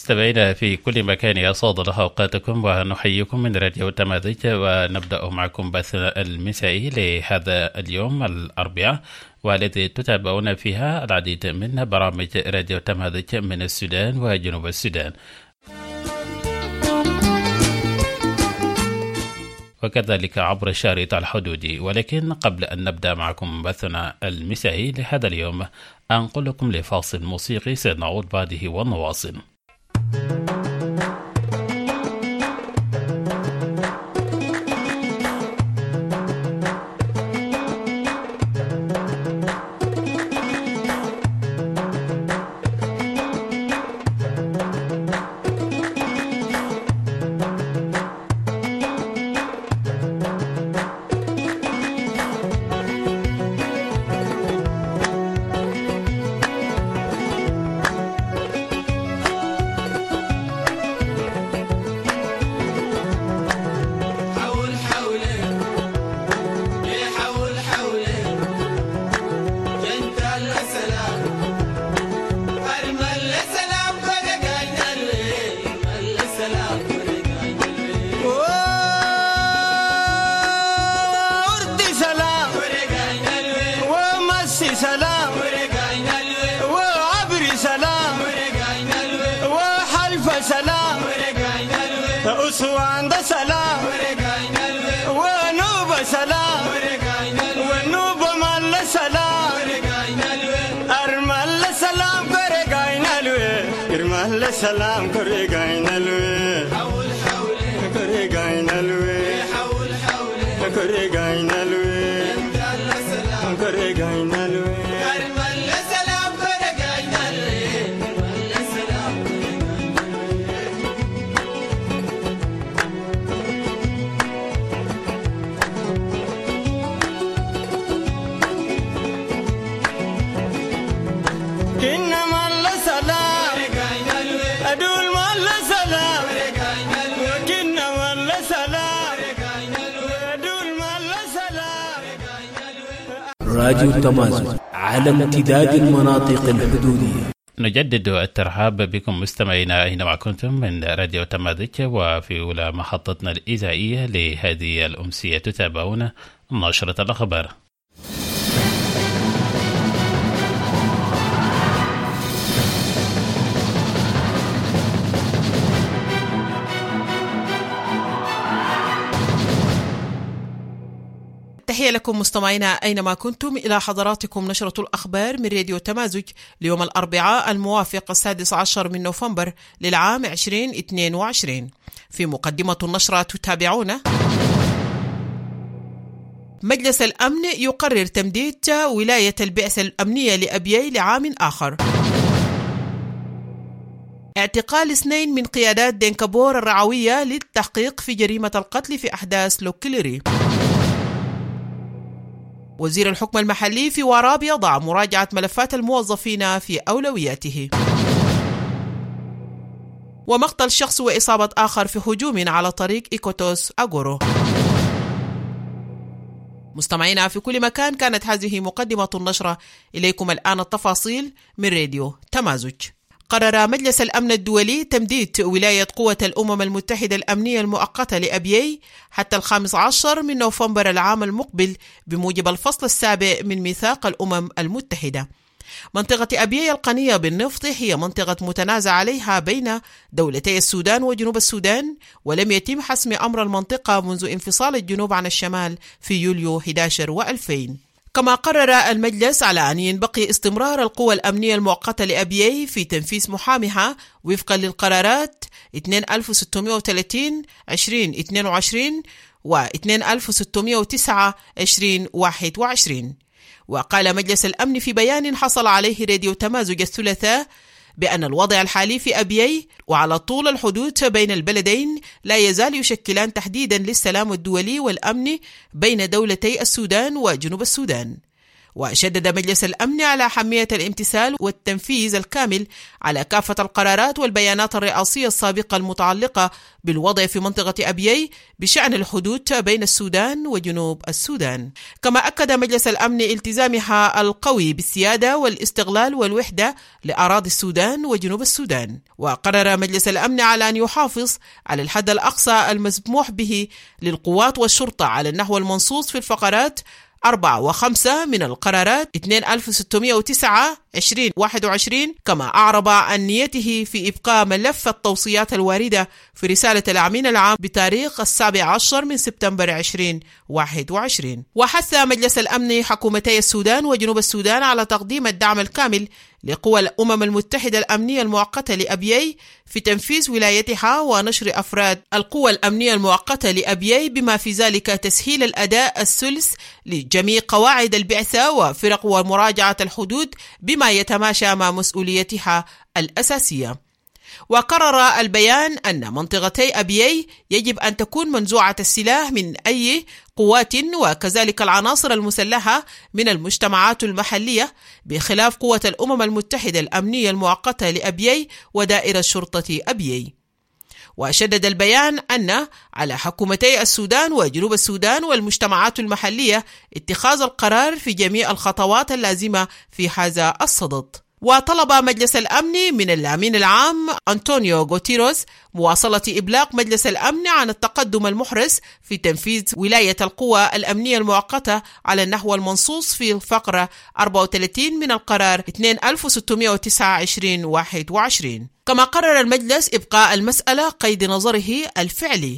مستمعينا في كل مكان يسعد الله أوقاتكم ونحييكم من راديو تمازج، ونبدأ معكم بثنا المسائي لهذا اليوم الأربعاء، والذي تتابعون فيها العديد من برامج راديو تمازج من السودان وجنوب السودان، وكذلك عبر الشريط الحدودي. ولكن قبل أن نبدأ معكم بثنا المسائي لهذا اليوم أنقل لكم لفاصل موسيقي سنعود بعده ونواصل. سلام كوري غاينالوي حول حولي كوري غاينالوي حول حولي كوري غاينالوي سلام كوري غاينالوي ارمل سلام كوري غاينالوي ارمل سلام راديو تمازج على امتداد المناطق الحدودية. نجدد الترحاب بكم مستمعينا أينما كنتم من راديو تمازج، وفي أولى محطتنا الإذاعية لهذه الأمسية تتابعون نشرة الأخبار. تحية لكم مستمعينا أينما كنتم، إلى حضراتكم نشرة الأخبار من راديو تمازج ليوم الأربعاء الموافق 16 من نوفمبر للعام 2022. في مقدمة النشرة تتابعون: مجلس الأمن يقرر تمديد ولاية البعثة الأمنية لأبيي لعام آخر. اعتقال 2 من قيادات دينكابور الرعوية للتحقيق في جريمة القتل في أحداث لوكيليري. وزير الحكم المحلي في وراب يضع مراجعة ملفات الموظفين في أولوياته. ومقتل شخص وإصابة آخر في هجوم على طريق إيكوتوس أغورو. مستمعينا في كل مكان، كانت هذه مقدمة النشرة، إليكم الآن التفاصيل من راديو تمازج. قرر مجلس الأمن الدولي تمديد ولاية قوة الأمم المتحدة الأمنية المؤقتة لأبيي حتى 15 من نوفمبر العام المقبل بموجب الفصل السابع من ميثاق الأمم المتحدة. منطقة أبيي الغنية بالنفط هي منطقة متنازع عليها بين دولتي السودان وجنوب السودان، ولم يتم حسم أمر المنطقة منذ انفصال الجنوب عن الشمال في يوليو 11 و2000. كما قرر المجلس على أن ينبقي استمرار القوى الأمنية المؤقتة لأبيي في تنفيذ محامها وفقا للقرارات 2630 2022 و 2609 2021. وقال مجلس الأمن في بيان حصل عليه راديو تمازج الثلاثاء بأن الوضع الحالي في أبيي وعلى طول الحدود بين البلدين لا يزال يشكلان تحديدا للسلام الدولي والأمن بين دولتي السودان وجنوب السودان. وشدد مجلس الأمن على أهمية الامتثال والتنفيذ الكامل على كافة القرارات والبيانات الرئاسية السابقة المتعلقة بالوضع في منطقة أبيي بشأن الحدود بين السودان وجنوب السودان. كما أكد مجلس الأمن التزامها القوي بالسيادة والاستقلال والوحدة لأراضي السودان وجنوب السودان. وقرر مجلس الأمن على أن يحافظ على الحد الأقصى المسموح به للقوات والشرطة على النحو المنصوص في الفقرات 4 و5 من القرارات 2609/2021. كما أعرب عن نيته في إبقاء ملف التوصيات الواردة في رسالة الأمين العام بتاريخ 17 من سبتمبر 2021. وحث مجلس الأمن حكومتي السودان وجنوب السودان على تقديم الدعم الكامل لقوى الأمم المتحدة الأمنية المؤقتة لأبيي في تنفيذ ولايتها ونشر أفراد القوى الأمنية المؤقتة لأبيي، بما في ذلك تسهيل الأداء الثلث لجميع قواعد البعثة وفرق ومراجعة الحدود بما يتماشى مع مسؤوليتها الأساسية. وقرر البيان أن منطقتي أبيي يجب أن تكون منزوعة السلاح من أي قوات وكذلك العناصر المسلحة من المجتمعات المحلية، بخلاف قوة الأمم المتحدة الأمنية المؤقتة لأبيي ودائرة شرطة أبيي. وشدد البيان أن على حكومتي السودان وجنوب السودان والمجتمعات المحلية اتخاذ القرار في جميع الخطوات اللازمة في هذا الصدد. وطلب مجلس الأمن من الأمين العام أنطونيو غوتيروس مواصلة إبلاغ مجلس الأمن عن التقدم المحرز في تنفيذ ولاية القوى الأمنية المؤقتة على النحو المنصوص في الفقرة 34 من القرار 2609/2021. كما قرر المجلس إبقاء المسألة قيد نظره الفعلي.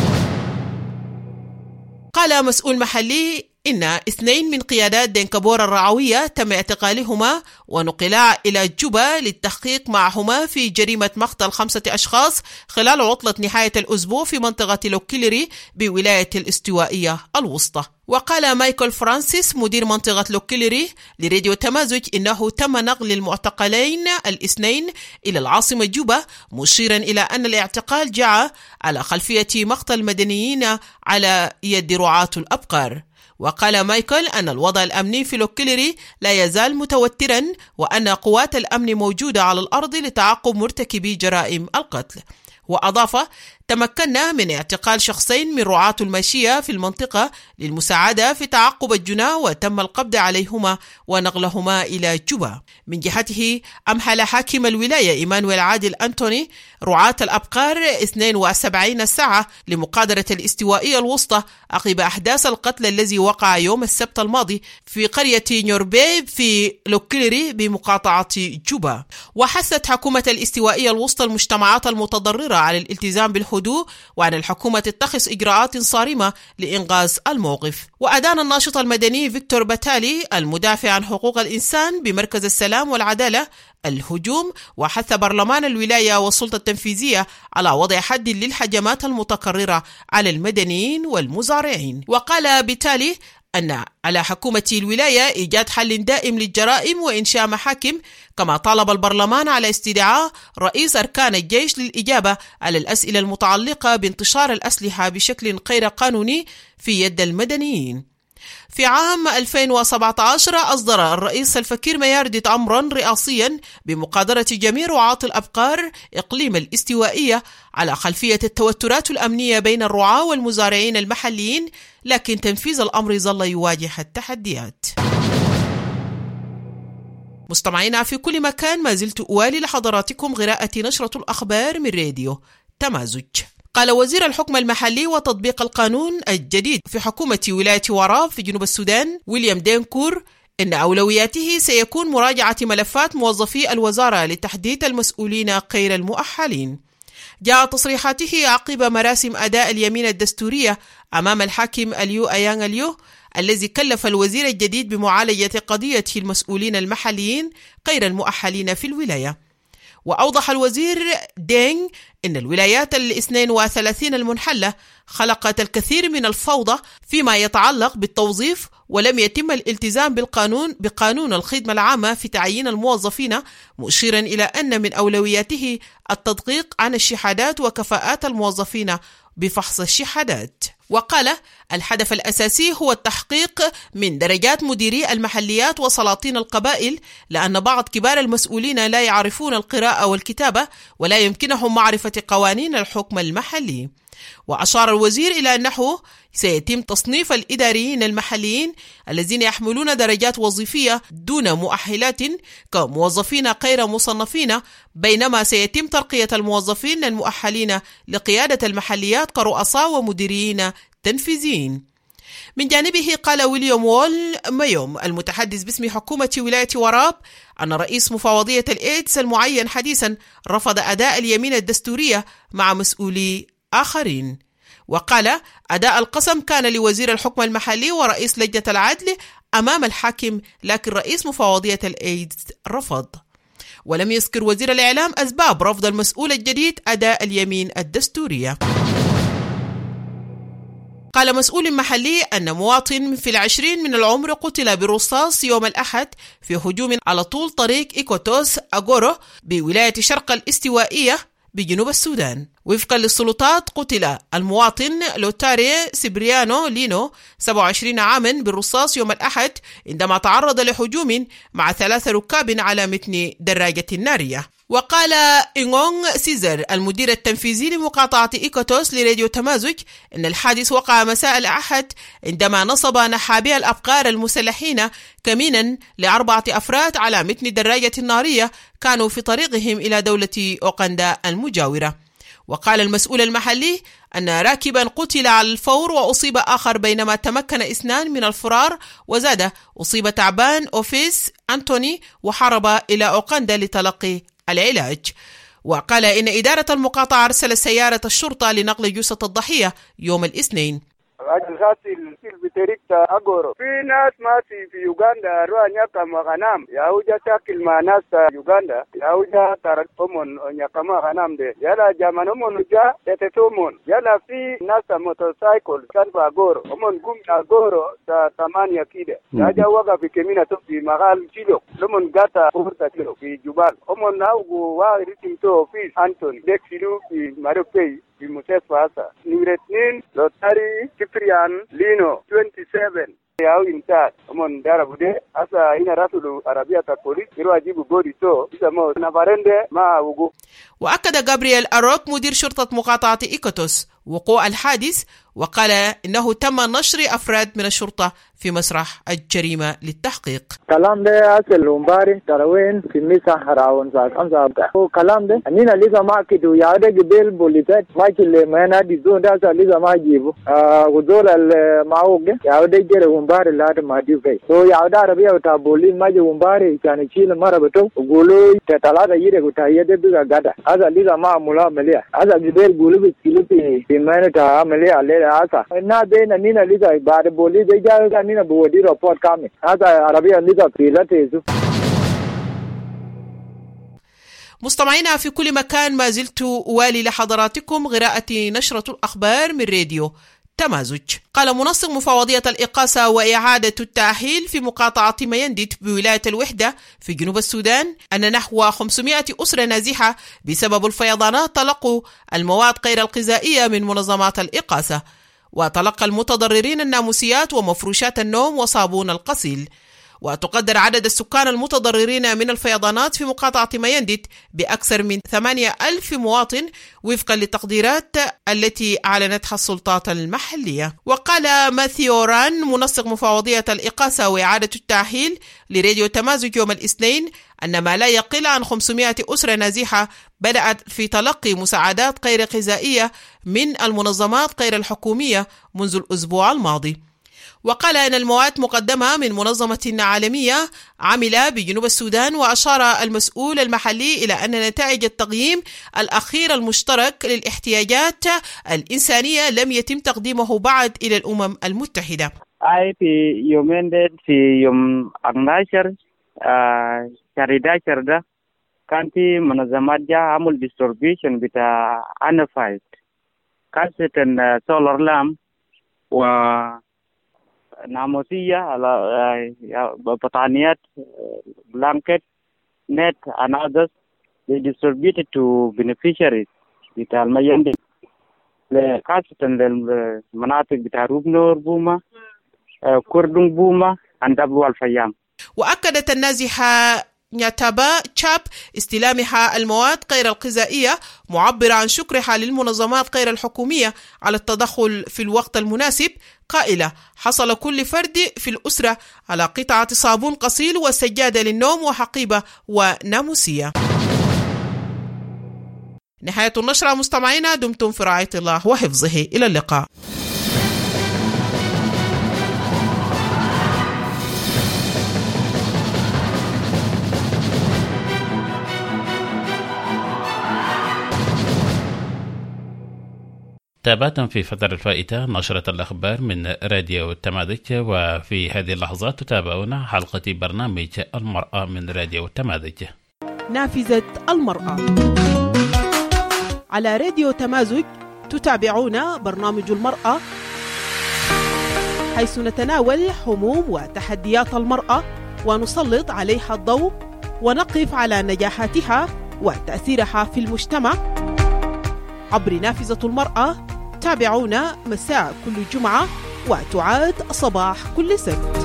قال مسؤول محلي إن 2 من قيادات دينكابور الرعوية تم اعتقالهما ونقلا إلى جوبا للتحقيق معهما في جريمة مقتل 5 أشخاص خلال عطلة نهاية الأسبوع في منطقة لوكيلري بولاية الاستوائية الوسطى. وقال مايكل فرانسيس مدير منطقة لوكيلري لراديو تمازج إنه تم نقل المعتقلين 2 إلى العاصمة جوبا، مشيرا إلى أن الاعتقال جاء على خلفية مقتل مدنيين على يد رعاة الأبقار. وقال مايكل أن الوضع الأمني في لوكيلري لا يزال متوترا، وأن قوات الأمن موجودة على الأرض لتعاقب مرتكبي جرائم القتل. وأضاف: تمكنا من اعتقال 2 من رعاة الماشية في المنطقة للمساعدة في تعقب الجناة، وتم القبض عليهما ونقلهما إلى جوبا. من جهته أمهل حاكم الولاية إيمانويل عادل أنتوني رعاة الأبقار 72 ساعة لمقادرة الاستوائية الوسطى عقب أحداث القتل الذي وقع يوم السبت الماضي في قرية نيوربي في لوكيلري بمقاطعة جوبا. وحثت حكومة الاستوائية الوسطى المجتمعات المتضررة على الالتزام بالحدود وعن الحكومة تتخذ إجراءات صارمة لإنقاذ الموقف. وأدان الناشط المدني فيكتور باتالي المدافع عن حقوق الإنسان بمركز السلام والعدالة الهجوم، وحث برلمان الولاية والسلطة التنفيذية على وضع حد للهجمات المتكررة على المدنيين والمزارعين. وقال باتالي أن على حكومة الولاية إيجاد حل دائم للجرائم وإنشاء محاكم. كما طالب البرلمان على استدعاء رئيس أركان الجيش للإجابة على الأسئلة المتعلقة بانتشار الأسلحة بشكل غير قانوني في يد المدنيين. في عام 2017 أصدر الرئيس الفكير مياردت أمرا رئاسيا بمقادرة جميع رعاة الأبقار إقليم الاستوائية على خلفية التوترات الأمنية بين الرعاة والمزارعين المحليين، لكن تنفيذ الأمر ظل يواجه التحديات. مستمعينا في كل مكان، ما زلت أوالي لحضراتكم قراءة نشرة الأخبار من راديو تمازج. قال وزير الحكم المحلي وتطبيق القانون الجديد في حكومة ولاية وراب في جنوب السودان ويليام دينكور إن أولوياته سيكون مراجعة ملفات موظفي الوزارة لتحديد المسؤولين غير المؤهلين. جاء تصريحاته عقب مراسم أداء اليمين الدستورية أمام الحاكم اليو أيان اليو الذي كلف الوزير الجديد بمعالجة قضية المسؤولين المحليين غير المؤهلين في الولاية. وأوضح الوزير دينغ إن الولايات 32 المنحلة خلقت الكثير من الفوضى فيما يتعلق بالتوظيف، ولم يتم الالتزام بقانون الخدمة العامة في تعيين الموظفين، مشيرا إلى أن من أولوياته التدقيق عن الشهادات وكفاءات الموظفين بفحص الشهادات. وقال الهدف الأساسي هو التحقيق من درجات مديري المحليات وسلاطين القبائل، لأن بعض كبار المسؤولين لا يعرفون القراءة والكتابة ولا يمكنهم معرفة قوانين الحكم المحلي. وأشار الوزير إلى أنه سيتم تصنيف الإداريين المحليين الذين يحملون درجات وظيفية دون مؤهلات كموظفين غير مصنفين، بينما سيتم ترقية الموظفين المؤهلين لقيادة المحليات كرؤساء ومديرين تنفيذيين. من جانبه قال ويليام وول مايوم المتحدث باسم حكومة ولاية وراب أن رئيس مفوضية الإيدز المعين حديثا رفض أداء اليمين الدستورية مع مسؤولي آخرين. وقال أداء القسم كان لوزير الحكم المحلي ورئيس لجنة العدل أمام الحاكم، لكن رئيس مفوضية الإيدز رفض. ولم يذكر وزير الإعلام أسباب رفض المسؤول الجديد أداء اليمين الدستورية. قال مسؤول محلي أن مواطن في 20 من العمر قتل بالرصاص يوم الأحد في هجوم على طول طريق إيكوتوس أغورو بولاية شرق الاستوائية بجنوب السودان. وفقا للسلطات قتل المواطن لوتاري سيبريانو لينو 27 عاما بالرصاص يوم الأحد عندما تعرض لهجوم مع 3 ركاب على متن دراجة نارية. وقال إنغونغ سيزر المدير التنفيذي لمقاطعة إيكوتوس لراديو تمازج إن الحادث وقع مساء الأحد عندما نصب نحابي الأبقار المسلحين كمينا ل4 أفراد على متن دراجة نارية كانوا في طريقهم إلى دولة أوغندا المجاورة. وقال المسؤول المحلي أن راكبا قتل على الفور وأصيب آخر بينما تمكن 2 من الفرار، وزاد أصيب تعبان أوفيس أنتوني وحارب إلى أوغندا لتلقي العلاج. وقال إن إدارة المقاطعة أرسلت سيارة الشرطة لنقل جثة الضحية يوم الاثنين. في ناس ماشي في يوغندا روح نياكا مغنام ياوجا تاكل مع ناس يوغندا ياوجا تاركمون نياكا مغنام دي يلا جامانومون جا تتومون يلا في ناس موتوسايكل كان باغورو ومن قوم باغورو تا 8 كده ياجا وقع في كمينة في مغال كيلو لمن غاتا 4 كيلو في جبال ومن ناوغو واريتم تو في أنتوني ديك كيلو في ماروكي في مستشفى هذا نيرتنين لوتاري كيبريان لينو 27 ياو إنتاج من داربودي أسا إن رسول عربية البوليس يروح يجيب بودي تو يسموه نفرنده ما وجو. وأكد جابرييل أروك مدير شرطة مقاطعة إيكوتوس وقوع الحادث، وقال إنه تم نشر أفراد من الشرطة في مسرح الجريمة للتحقيق. كلام ده أصل لومباري تروين في مسح راون ساعة 5 هو كلام ده أنينا لسه ما كده يعود جبل بوليسات ما كله ما نادي زون ده لسه ما جيبه وزول المعوق يعود جري لومباري لا ما ديفي هو يعود عربية وتابولي ما جي لومباري كان يشيل مرة بتو وقولوا تطلع يجري وتايه ده بيجا قدا هذا لسه ما ملا مليا هذا جبل قولوا بيسكيلو في مانا تا مليا عليه هذا الناس ده أنينا لسه بعد بولي ده جا أنينا بودي رابورت كامل هذا عربية لسه في لا تيزو. مستمعينا في كل مكان، ما زلت أوالي لحضراتكم قراءة نشرة الأخبار من راديو تمازج. قال منسق مفوضية الإقاصة وإعادة التأهيل في مقاطعة مينديت بولاية الوحدة في جنوب السودان أن نحو 500 أسرة نازحة بسبب الفيضانات تلقوا المواد غير الغذائية من منظمات الإقاصة، وتلقى المتضررين الناموسيات ومفروشات النوم وصابون الغسيل. وتقدر عدد السكان المتضررين من الفيضانات في مقاطعة مينديت بأكثر من 8,000 مواطن وفقا للتقديرات التي أعلنتها السلطات المحلية. وقال ماثيو ران منسق مفوضية الإقاصة وإعادة التأهيل لراديو تمازج يوم الاثنين أن ما لا يقل عن 500 أسرة نازحة بدأت في تلقي مساعدات غير غذائية من المنظمات غير الحكومية منذ الأسبوع الماضي. وقال أن المواد مقدمة من منظمة عالمية عاملة بجنوب السودان، وأشار المسؤول المحلي إلى أن نتائج التقييم الأخير المشترك للاحتياجات الإنسانية لم يتم تقديمه بعد إلى الأمم المتحدة. في يومين في يوم 12 شهر 11 ده كان في منظمات جا عمل ديستريبيوشن بتاع انفايت كاسة سولار لام و ناموسية على بطانيات blanket net and others. They distributed to beneficiaries بتاع الميندين خاصة المناطق بتاع روبنور بوما كردون بوما and أبو الفيام. وأكدت النازحة نياتابا تشاب استلامها المواد غير الغذائية، معبرة عن شكرها للمنظمات غير الحكومية على التدخل في الوقت المناسب، قائلة: حصل كل فرد في الأسرة على قطعة صابون غسيل وسجادة للنوم وحقيبة وناموسية. نهاية النشرة مستمعينا، دمتم في رعاية الله وحفظه، إلى اللقاء. تابعتم في فترة الفائتة نشرة الأخبار من راديو التماذج، وفي هذه اللحظات تتابعون حلقة برنامج المرأة من راديو التماذج. نافذة المرأة على راديو تمازج، تتابعون برنامج المرأة، حيث نتناول هموم وتحديات المرأة ونسلط عليها الضوء ونقف على نجاحاتها وتأثيرها في المجتمع. عبر نافذة المرأة تابعونا مساء كل جمعة وتعاد صباح كل سبت.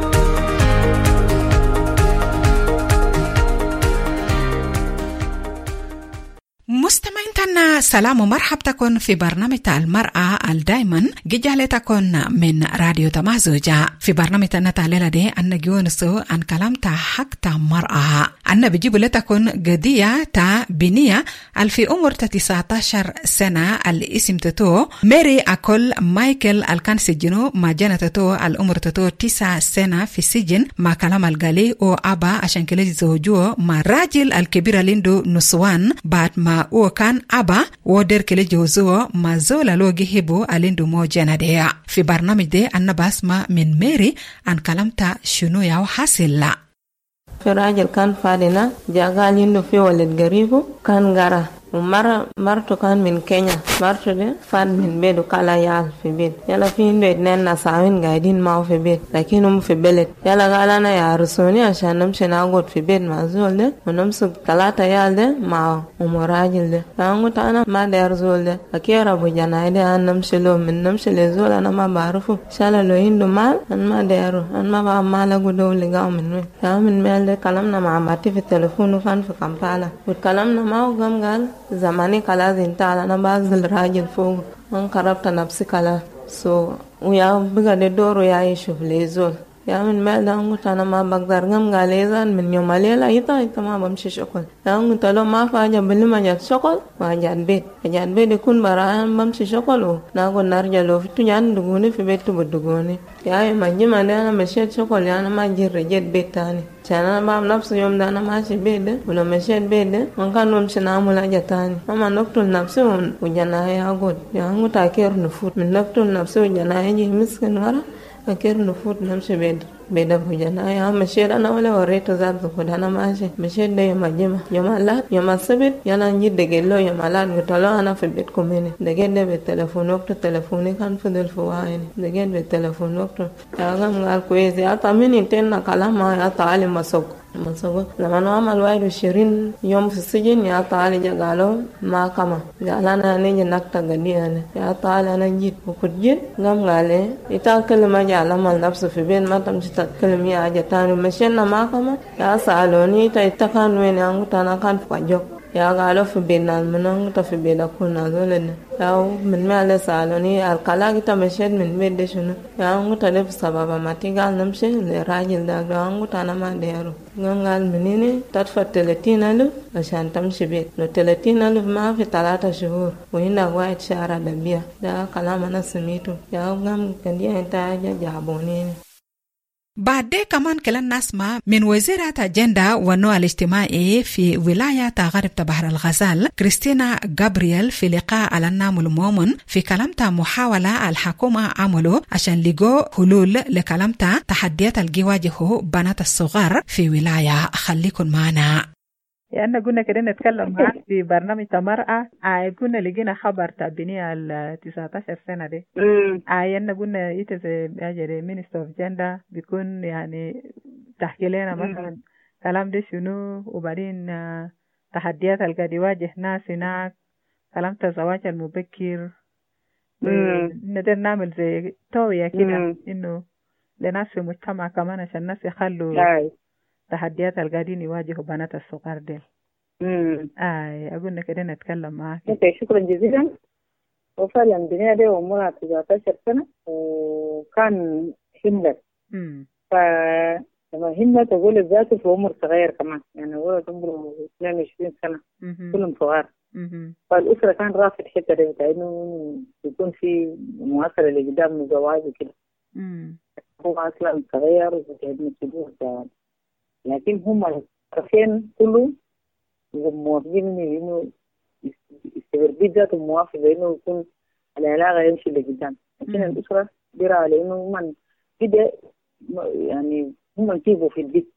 مستمعين سلام ومرحب تكون في برنامج المرأة الدايما جيجالي تكون من راديو تمازوجا. في برنامج نتعليل دي أن جونسو عن كلام تا حق تا مرأة أن بيجيب لتكون قضية تا بنية في عمر 19 سنة الاسم تتو ماري أكل مايكل الكان سجنو ما جنتتو العمر تتو 9 سنة في السجن ما كلام الغالي او أبا عشان كلا زوجو ما راجل الكبير لندو نسوان بعد ما او كان أبا ودر كلا جوزو ما زولا لو جهبو ألندو مو جناديا. في برنامج دي أنا بسمع من ماري عن كلام تا شنو ياو حاصل لا. في راجل كان فادنا جاء عنده في ولد قريبه كان غرا ومرته كان من كينيا. مرته دي فاد من بيت وكالا يال في بيت. يلا في عنده 2 نساوين قاعدين معه في بيت لكنهم في بلد. يلا قال أنا يا رسوني عشان نمشي نقعد في بيت مع زول ده ونمسك 3 يال ده مع راجل ده. فقلت أنا ما داير زول ده أكير أبو جناي ده أنا نمشي له من نمشي لزول أنا ما بعرفه. شاله لو عنده مال أنا ما دايره أنا ما بعرف مال أقوله اللي قام منه. قام من مال ده كلامنا مع ماتي في التلفون وكان في كامبالا وكلامنا معه قام قال زماني خلاص انت انا بنزل راجل فوق من قربت نفسي خلاص ويا بقى دور ويا يشوف لي زول يا من ما قلت انا ما بقدر قام قال لي من يوم الليله انت ما بمشي شغل. قلت له ما فاجا باللي ما جات شغل ما جات بيت يكون بران بمشي شغل وناقول نرجع له في تنيان دغوني في بيت بدغوني يا ما جما انا مشيت شغل انا ما رجعت بيت تاني عشان انا ما نفس يوم ده انا ماشي بيت ده ولا مشيت بيت ده ما كان نمشي نعمل حاجه تاني ما نقتل نفسي وجناي اقول يا عم تاكير نفوت من نقتل نفسي وجناي يجي مسكن ورا أكير نفوت نمشي بيد أبو جناي مشيت أنا ولا وريته ذات بخد أنا ماشي مشيت ده يوم الجمعة يوم اللات يوم السبت يلا نجي دقيلو يوم اللات قلت له أنا في بيتكم هنا دقيت ده بالتلفون وقت تلفوني كان فضل فوائني دقيت بالتلفون وقت يا قال كويس يا طمني انتنا كلام يا تعالي مسوق لما نعمل 21 يوم في السجن يا تعالي جالو ما كما قال انا نيجي نكتا غدي انا يا تعالي انا جيت وكنت جيت قام قال لي يتكلم على عمل نفسه في بين ما تمشي تتكلم يا حاجه ثاني مشينا ما كما يا سالوني تتكان وين انا كان فجوك يا قالوا في بيننا منهم في بيننا كنا ذولنا يا من ما له سالوني الكلاك تمشيت من بيت شنو يا قلت له بسبب ما تيجال نمشي لراجل ده قلت انا ما دايره قال منيني تدفع 30,000 عشان تمشي بيت لو 30,000 ما في 3 شهور وهنا واحد شهر دبيا ده كلام انا سميته يا قام كان دي انت جابوني. بعد كمان كلام نسمع من وزيرة الجندة والنوع الاجتماعي في ولاية غرب بحر الغزال كريستينا غابرييل في لقاء على النام المؤمن في كلامتها محاولة الحكومة عمله عشان لقوا حلول لكلامتها تحديات اللي يواجهوا بنات الصغار في ولاية. خليكن معنا. يعني قلنا كده نتكلم معاك في برنامج مرأة. كنا لقينا خبر تابيني ال 19 سنة دي. يعني قلنا يتزي مينستر اوف جندر بيكون يعني تحكي لنا مثلا كلام ده شنو، وبعدين تحديات اللي قاعد يواجه ناس هناك، كلام الزواج المبكر. نقدر نعمل زي توعية كده إنه لناس في المجتمع كمان عشان الناس يخلوا تحديات اللي قاعدين يواجهوا بنات الصغار ديل. أقولنا كده نتكلم معاك. شكرا جزيلا. وفعلا بنية دي عمرها 19 سنة وكان هملت. فلما هملت أقول ذاته في عمر صغير كمان، يعني هو عمره 22 سنة كلهم صغار. فالأسرة كان رافض حتة دي إنه يكون في مواصلة لقدام زواج وكده. هو أصلا صغير وبيتعبني كبير، لكن هم الطرفين كله موافقين إنه يستغربي ذاته موافق إنه يكون العلاقة يمشي لقدام. لكن الأسرة ديرها على إنه هم كده يعني هم يجيبوا في البيت.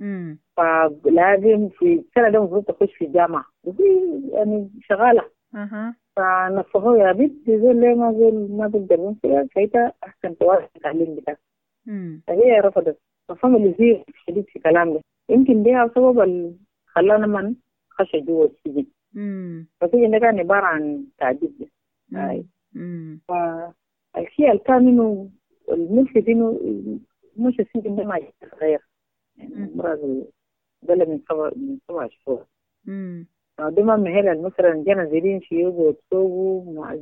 فلازم في السنة ده المفروض تخش في الجامعة وفي يعني شغالة. فنصحوه يا بنت زول ليه ما بقدر فايتها أحسن توازن التعليم بتاعك. فهي رفضت. فهم اللي زي شديد في كلام ده، يمكن ده السبب اللي خلانا من خش جوا السجن. فالسجن ده كان عبارة عن تعذيب ده. فالشيء اللي كان إنه الملفت إنه مش السجن ده ما يتغير، يعني مرة بلا من 7 شهور. دائما مهلا مثلا جانا زيرين شيوخ وتسووا مع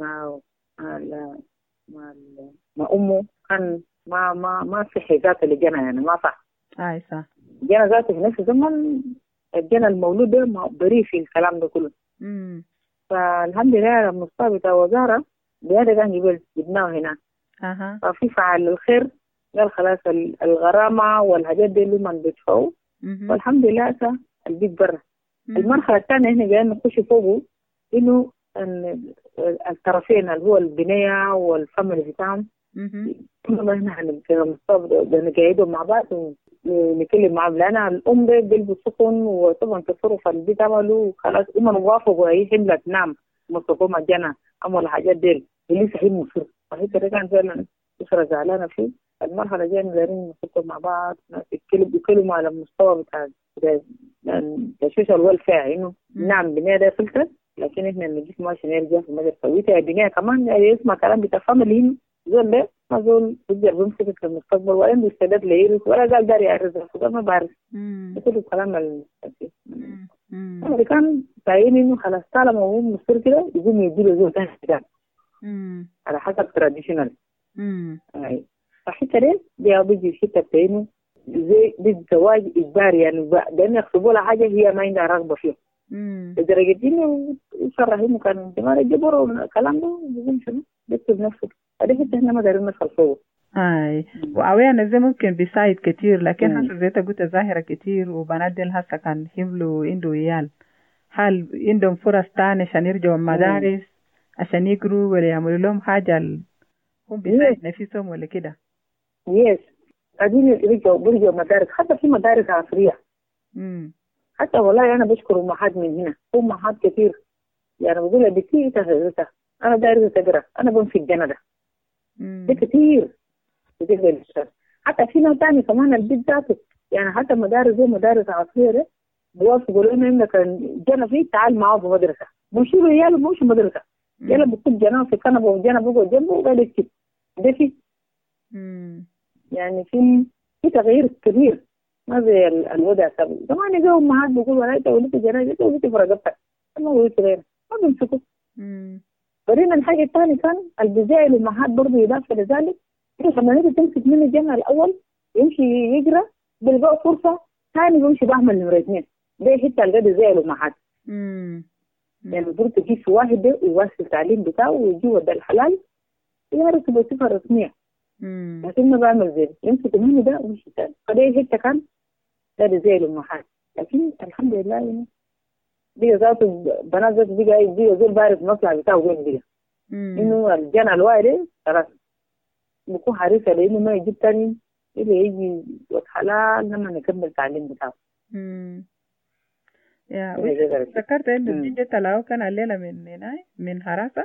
مع أمه كان ما صحي ذاته اللي جانا، يعني ما صح. صح. جانا ذاته في نفس الزمن جانا المولود ده بريء في الكلام ده كله. فالحمد لله المصطفى بتاع وزارة بهذا كان جبناه هنا. ففي فعل الخير قال خلاص الغرامة والحاجات دي اللي من بيدفعوا، والحمد لله البيت برا. المرحلة الثانية هنا جايين نخش فوقه إنه الطرفين اللي هو البنية والفاميلي بتاعهم هنا نقعدهم مع بعض ونتكلم معهم، لأن الأم ده قلبه سخن، وطبعا تصرف البيت عملوا خلاص أم موافقوا هي حملت نعم مصطفى مجانا عمل الحاجات دي اللي صحيح مصر. فهي كده كان فعلا أسرة زعلانة فيه. المرحلة جايين دايرين نخطط مع بعض يتكلموا على المستوى بتاع تشويش الوالفاع إنه نعم بنية ده فلتت، لكن إحنا نجيب ماشي نرجع في المدرسة سويتها بنية كمان يسمع كلام بتاع فاميلي زول ده ما زول بيقدر بيمسك في المستقبل ولا عنده استعداد ليرث ولا قال داري يعرف ده ما بعرف. كل الكلام اللي كان باين إنه خلاص طالما هو مصير كده يقوم يديله زول تاني كده على حسب تراديشنال. فحتى دي بيجي حتة بتاعينه زي بالزواج إجباري، يعني لأن يخطبوا لها حاجة هي ما عندها رغبة فيها. لدرجة إنه يصرحوا كان جماعة يجبروا الكلام ده بيقوم شنو بيكتب نفسه. هذه حتة إحنا ما دارين نخلصوه. وأويانا زي ممكن بيساعد كتير، لكن هسه زي تقول ظاهرة كتير وبنات ديل هسه كان حملوا عنده عيال، هل عندهم فرص تانية عشان يرجعوا المدارس عشان يقروا ولا يعملوا لهم حاجة هم بيساعد نفسهم ولا كده؟ قاعدين برجعوا مدارس، حتى في مدارس عصرية. حتى والله أنا بشكر أمهات من هنا، أمهات كتير يعني بقول لها بكي تغيرتها أنا دايرة تقرأ أنا بمشي الجنة ده كتير حتى في ناس تاني كمان البيت ذاته، يعني حتى مدارس زي مدارس عصرية ده بيوافقوا لنا إنك جنة فيه تعال معه في مدرسة، بمشيله يالا بمشي مدرسة يالا بكتب جنة في كنبه وجنة بقوا جنبه وقال يكتب ده فيه. يعني في تغيير كبير ما زي الوضع سابق. زمان يجوا أمهات بيقولوا لا تولدت جنازة تولدت في رقبتك ما ولدت غيرها ما بيمسكوا. بعدين الحاجة الثانية كان البزاعي الأمهات برضه يدافع لذلك، لما نيجي تمسك من الجنة الأول يمشي يقرأ بيلقى فرصة ثاني يمشي بعمل نمرة 2 ده حتى القدر زي الأمهات. يعني المفروض تجيب واحد ده ويواصل التعليم بتاعه ويجي وده الحلال يعرف بصفة رسمية. لكن ما بعمل زي يمسك مني ده ومشي تاني، فده حتى كان ده زي الأمهات. لكن الحمد لله يعني بيجا ذاته بنات ذاته بيجا زول بعرف مصلحة بتاعه وين بيجا إنه الجنة الواحدة خلاص بكون حريصة لأنه ما يجيب تاني اللي يجي وحلال لما نكمل التعليم بتاعه. ذكرت إنه جيجي تلاو كان الليلة من حراسة.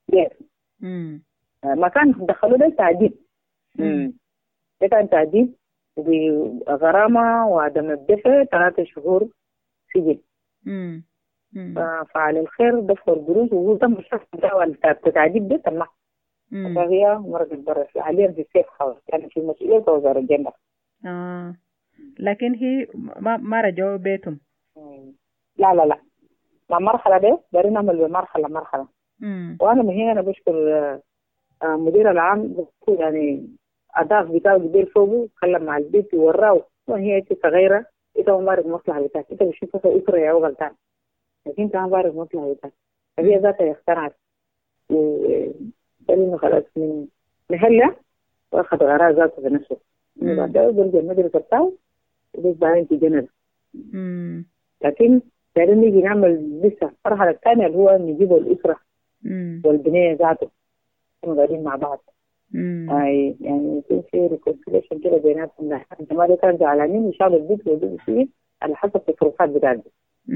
ما كان دخلوا ده تعذيب. ده كان تعذيب بغرامة وعدم الدفع 3 شهور سجن. فعلى الخير دفع القروش وهو تم الشخص التعذيب ده تم. فهي مرة برا حاليا في السيف خالص كانت في مسؤولية وزارة الجنة. لكن هي ما رجعوا بيتهم. لا مع مرحلة ده دارين نعمل مرحلة. وأنا من هنا أنا بشكر مدير العام يعني أضاف بتاعه قبل فوقه كلم مع البيت ووراه وهي صغيرة إنت ما بعرف مصلحة بتاعك إنت بتشوف أسرة يا غلطان لكن إنت ما بعرف مصلحة بتاعك فهي ذاتها اخترعت إنه خلاص من هلا وأخذ قرار ذاته بنفسه إنه بعد ذلك بلجأ المدرسة بتاعه وبس بعدين تجنب. لكن بعدين نيجي نعمل لسه المرحلة الثانية اللي هو نجيبه الأسرة والبنية ذاته كانوا قاعدين مع بعض. يعني في ريكونسيليشن كده بيناتهم. انت ما كانوا زعلانين وشالوا البيت ويجيبوا فيه على حسب التصرفات بتاعتهم.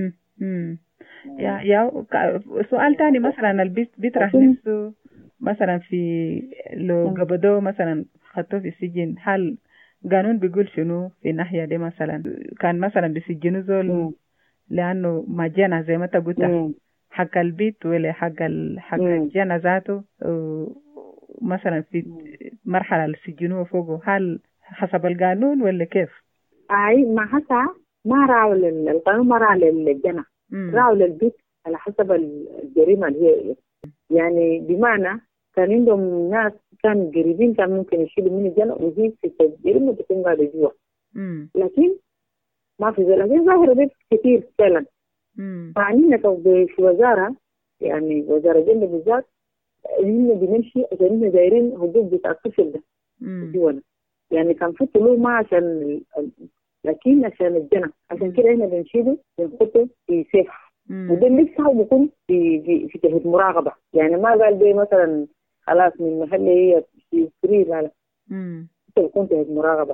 يا سؤال تاني مثلا البيت بيطرح نفسه مثلا في لو قبضوه مثلا خطوه في السجن هل قانون بيقول شنو في الناحية دي مثلا كان مثلا بيسجنوا زول لأنه ما جانا زي ما انت قلت حق البيت ولا حق الجنة ذاته مثلا في مرحلة السجنوه فوقه هل حسب القانون ولا كيف؟ ما حسب ما راعوا القانون ما راعوا للجنة راعوا للبيت على حسب الجريمة اللي هي يعني بمعنى كان عندهم ناس كان قريبين كان ممكن يشيلوا من الجنة وهي في الجريمة بتكون قاعدة جوا لكن ما في ذلك لكن ظاهرة بيت كتير فعلا. فعنينا في وزارة يعني وزارة الجنة بالذات إننا بنمشي عشان دايرين حقوق بتاع الطفل ده جوانا يعني كان في طلوع ما عشان لكن عشان الجنة عشان كده إحنا بنشيله بنحطه في سيف وده لسه بيكون في جهة مراقبة يعني ما قال ده مثلا خلاص من محل هي في فري لا بيكون جهة مراقبة.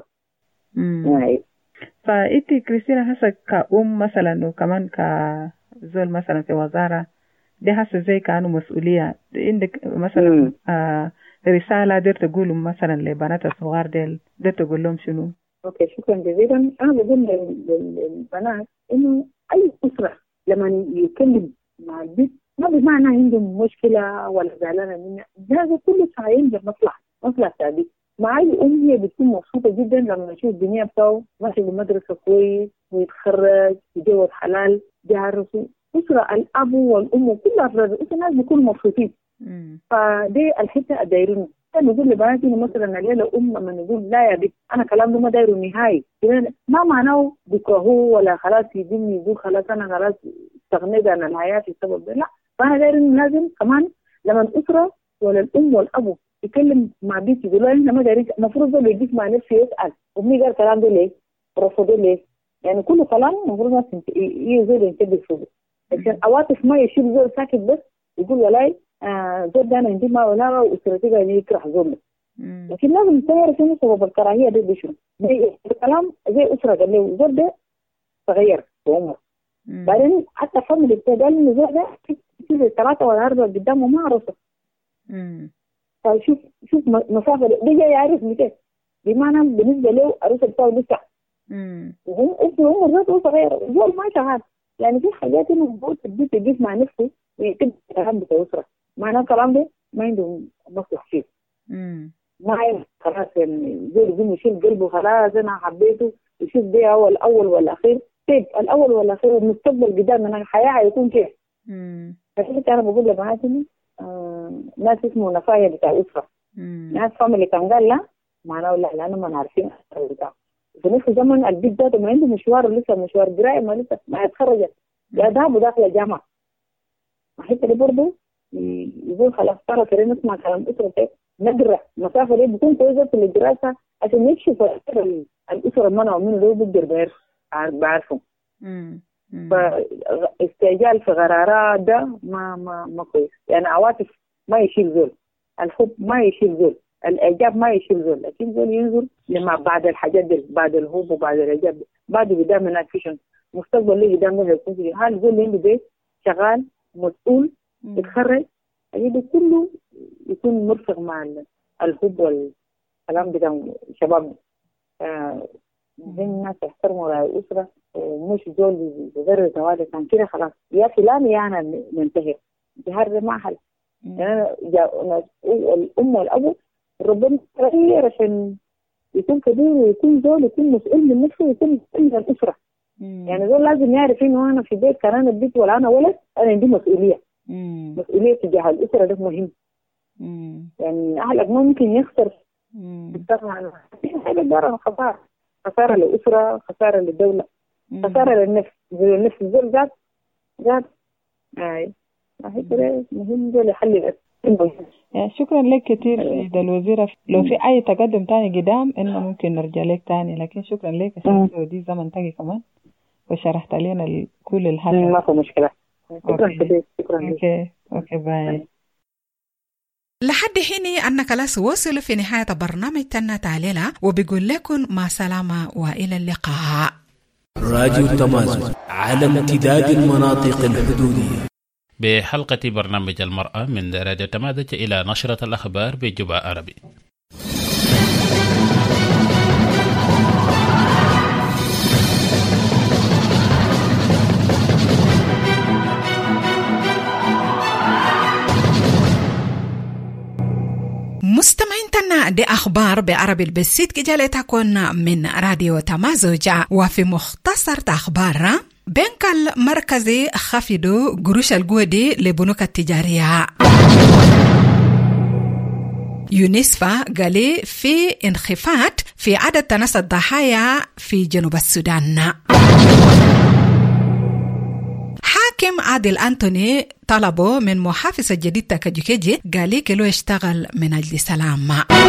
فإنتي كريستينا هسه كأم مثلا وكمان كزول مثلا في وزارة دي هسه زي كانوا مسؤولية عندك مثلا رسالة دير تقولوا مثلا لبنات الصغار دير تقول لهم شنو؟ اوكي شكرا جزيلا. انا بقول للبنات انه اي اسرة لما يتكلم مع البيت ما بمعنى عندهم مشكلة ولا زعلانة منها هذا كله سعيين بمصلحة البيت. مع اي ام هي بتكون مبسوطة جدا لما تشوف الدنيا بتاعه ماشي بمدرسة كويس ويتخرج يتجوز حلال بيعرفوا أسرة الأب والأم وكل أفراد الأسرة الناس بيكونوا مبسوطين. فدي الحتة الدايرين. أنا نقول لبناتي مثلا الليلة لما نقول لا يا بنت أنا كلام ده ما دايره نهائي ما معناه بكرهوه ولا خلاص يجيني يقول خلاص أنا خلاص استغنيت عن الحياة في السبب ده لا. فأنا دايرين لازم كمان لما الأسرة ولا الأم والأب يتكلم مع بيتي يقولوا إحنا ما دايرين المفروض ده يجيك مع نفسه يسأل أمي قال الكلام ده ليه؟ رفضه ليه؟ يعني كل كلام المفروض الناس يزول ينتبه فيه. لكن عواطف ما يشيل زول ساكت بس يقول ولاي زول ده انا عندي ما ولا واسرتي قاعد يكره زول لكن لازم تعرف شنو سبب الكراهيه دي بشنو الكلام زي اسره قال له زول ده صغير في عمره بعدين حتى فاميلي بتاع قال انه زول ده في 3 ولا 4 قدامه ما عرفه فشوف مسافه دي جاي يعرف متى بمعنى بالنسبه له عروسه بتاعه لسه وهم عمره ذاته صغير زول ما شغال يعني في حاجات انه المفروض تبدي تجيب مع نفسه ويكتب الكلام بتاع الاسره معناه الكلام ده ما عنده مصلحه فيه ما خلاص يعني زي اللي يشيل قلبه خلاص انا حبيته يشوف ده هو الاول والاخير طيب الاول والاخير والمستقبل قدامنا الحياه هيكون كيف فكنت انا بقول لبناتي ناس اسمه نفايه بتاع الاسره ناس فاميلي كان قال لا معناه لا لانه ما عارفين بتاعه في نفس الزمن البيت ذاته ما عنده مشوار لسه مشوار قرايه ما لسه ما اتخرجت يا ذهب داخل الجامعه حتى اللي برضه يقول خلاص ترى كده نسمع كلام اسرتك نقرا المسافه دي بتكون كويسه في الدراسه عشان يكشف الاسره منعوا منه لو بيقدر بعرفهم فاستعجال في قرارات ده ما كويس يعني عواطف ما يشيل زول الحب ما يشيل زول الاعجاب ما يشيل زول لكن زول ينظر لما بعد الحاجات دي بعد الحب وبعد الاعجاب بعد بدايه من اكشن مستقبل اللي قدام ده يكون فيه هل زول عنده بيت شغال مسؤول يتخرج أجده كله يكون مرفق مع الحب والكلام بتاع الشباب. زي الناس يحترموا رأي الأسرة ومش زول يغير توالي كان كده خلاص يا فلان يا أنا ننتهي انتهار ما حل. يعني الأم والأبو ربنا غير عشان يكون كبير ويكون زول يكون مسؤول من نفسه ويكون مسؤول من الأسرة. يعني زول لازم يعرف إنه أنا في بيت كان أنا بنت ولا أنا ولد أنا عندي مسؤولية. مسؤولية تجاه الأسرة ده مهم. يعني أهلك ما ممكن يخسر هذا دار خسارة للأسرة، خسارة للدولة، خسارة للنفس. النفس الزول ذات هيك مهم زول يحل. شكرا لك كثير سيدة الوزيرة. لو في أي تقدم تاني قدام إنه ممكن نرجع لك تاني، لكن شكرا لك عشان دي زمن تاني كمان وشرحت لنا كل الحاجة. ما في مشكلة. شكرا كثير. شكرا لك. أوكي باي. لحد حين أنك لا وصل في نهاية برنامج تنا تعليلا وبيقول لكم مع سلامة وإلى اللقاء. راديو تمازن على امتداد المناطق الحدودية. بحلقة برنامج المرأة من راديو تمازج إلى نشرة الأخبار بجبا عربي. مستمعين تنا دي أخبار بعربي البسيط كجالة تكون من راديو تمازج. وفي مختصر أخبار بنك المركزي خفض قروش الجودي لبنوك التجارية. يونسفا قال في انخفاض في عدد تنس الضحايا في جنوب السودان. حاكم عادل أنتوني طلبوا من محافظ الجديد تاكاجوكيجي قال كيلو يشتغل من أجل سلام.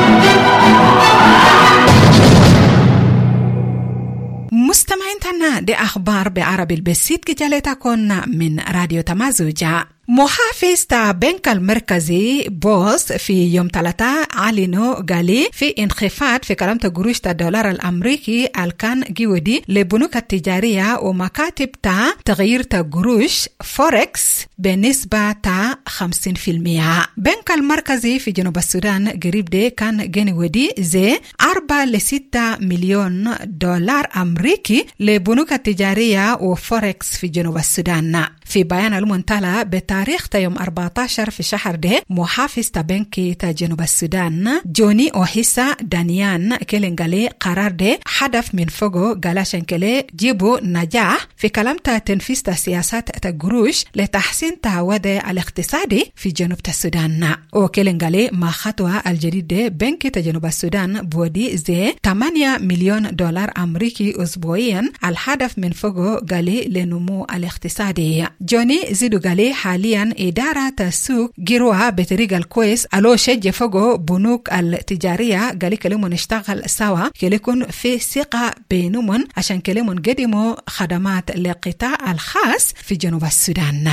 مستمعين تنا دي أخبار بعربي البسيط كجالة تكون من راديو تمازوجا. محافظ بنك المركزي بوس في يوم 3 علنوا قالي في انخفاض في كلام قروش الدولار الأمريكي الكان جيودي لبنوك التجارية ومكاتب تغيير قروش فوركس بنسبة 50%. بنك المركزي في جنوب السودان قريب دي كان جيودي زي 4 ل 6 مليون دولار أمريكي لبنوك التجارية وفوركس في جنوب السودان. في بيان المنتلى بتاريخ يوم 14 في شهر ده محافظ بنك جنوب السودان جوني أوهيسا دانيان كيلنغالي قرار ده هدف من فوقه قالاشن كلي جيبوا نجاح في كلام تنفيذ سياسات قروش لتحسين وضع الاقتصادي في جنوب السودان. وكيلنغالي ما خطوة الجديد ده بنك جنوب السودان بودي زي 8 مليون دولار أمريكي أسبوعيا. الهدف من فوقه قالي لنمو الاقتصادي. جوني زيدو قالي حاليا إدارة السوق جيروها بطريقة الكويس ألو شجع فوقه بنوك التجارية قالي كلمون نشتغل سوا كليكون في ثقة بينهم عشان كلمون قدموا خدمات للقطاع الخاص في جنوب السودان.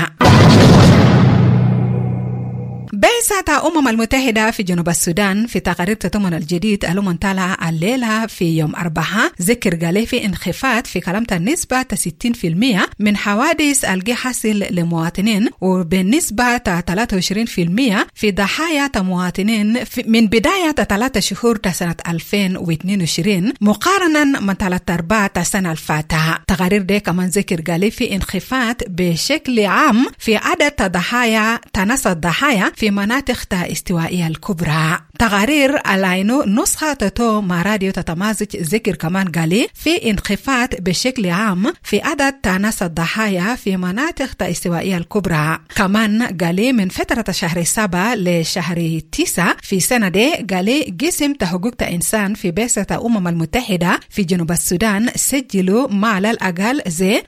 بعثة المتحدة في جنوب السودان في تقارير تتمن الجديد المنطلع الليلة في يوم 4 ذكر قال في انخفاض في كلامة النسبة 60% من حوادث الجي حاصل لمواطنين وبالنسبة 23% في ضحايا مواطنين من بداية 3 شهور سنة 2022 مقارنة من 3/4 سنة الفاتحة. تقارير ده كمان ذكر قال في انخفاض بشكل عام في عدد ضحايا تنس الضحايا في مناطق استوائية الكبرى. تقارير العينو نسخة تتو مع راديو تتمازج ذكر كمان قالي في انخفاض بشكل عام في عدد تنس الضحايا في مناطق استوائية الكبرى. كمان قالي من فترة شهر 7 لشهر 9 في سنة دي قالي جسم حقوق الإنسان في بعثة المتحدة في جنوب السودان سجلوا مع الأقل زي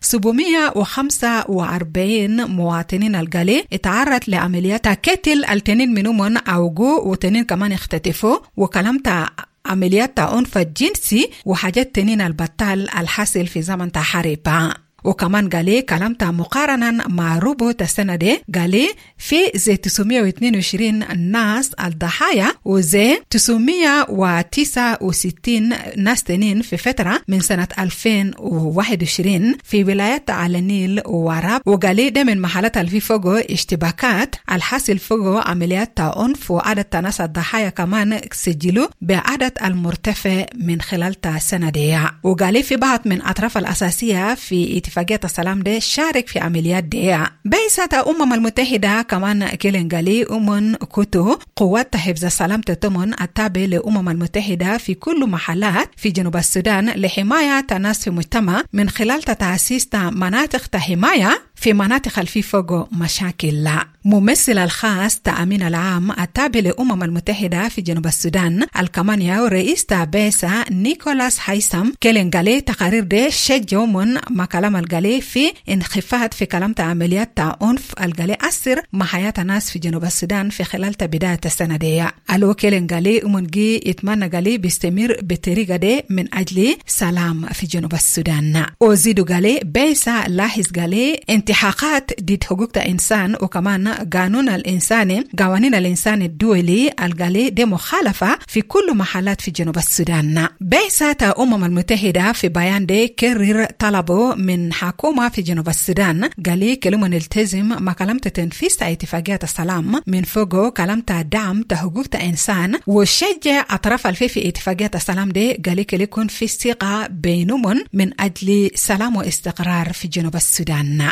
745 مواطنين القالي اتعرض لعمليات كتل التنين منهم أوجو وتنين كمان اختتفوا وكلامتا عمليات عنف الجنسي وحاجات تنين البطال الحاصل في زمن حرب. وكمان قالي كلامتا مقارنة مع روبوت السنة دي قالي في زي 922 ناس الضحايا وزي 969 ناس تانيين في فترة من سنة 2021 في ولايات على النيل ووراب. وقالي ده من محلات اللي في فوقه اشتباكات الحاصل فوقه عمليات عنف وعدد ناس الضحايا كمان سجلوا بعدد المرتفع من خلال السنة دي. وقالي في بعض من أطراف الأساسية في اتفاقية السلام دي شارك في عمليات دي. بعثة المتحدة كمان كيلين قالي كوتو قوات حفظ السلام تتمن التابع لأمم المتحدة في كل محلات في جنوب السودان لحماية الناس في مجتمع من خلال تأسيس مناطق حماية في مناطق الفي فوق مشاكل. ممثل الخاص تأمين العام التابع لأمم المتحدة في جنوب السودان الكمانيا ورئيس تابيسا نيكولاس هيثم كيلين قالي تقارير دي شجعوا من ما كلام القالي في انخفاض في كلام عمليات عنف القالي أثر مع حياة الناس في جنوب السودان في خلال بداية السنة دي. ألو كيلين قالي ومنجي يتمنى قالي بيستمر بالطريقة دي من أجل سلام في جنوب السودان. وزيدو قالي بيسا لاحظ قالي انتحاقات ضد حقوق الإنسان وكمان قانون الإنسان الدولي القالي دي مخالفة في كل محلات في جنوب السودان. بعثة المتحدة في بيان دي كرر طلبه من حكومة في جنوب السودان قالي كلمة نلتزم مع كلمة تنفيذ اتفاقية السلام من فوقه كلمة دعم حقوق الإنسان وشجع أطراف في اتفاقية السلام دي قالي كل يكون في ثقة بينهم من أجل سلام واستقرار في جنوب السودان.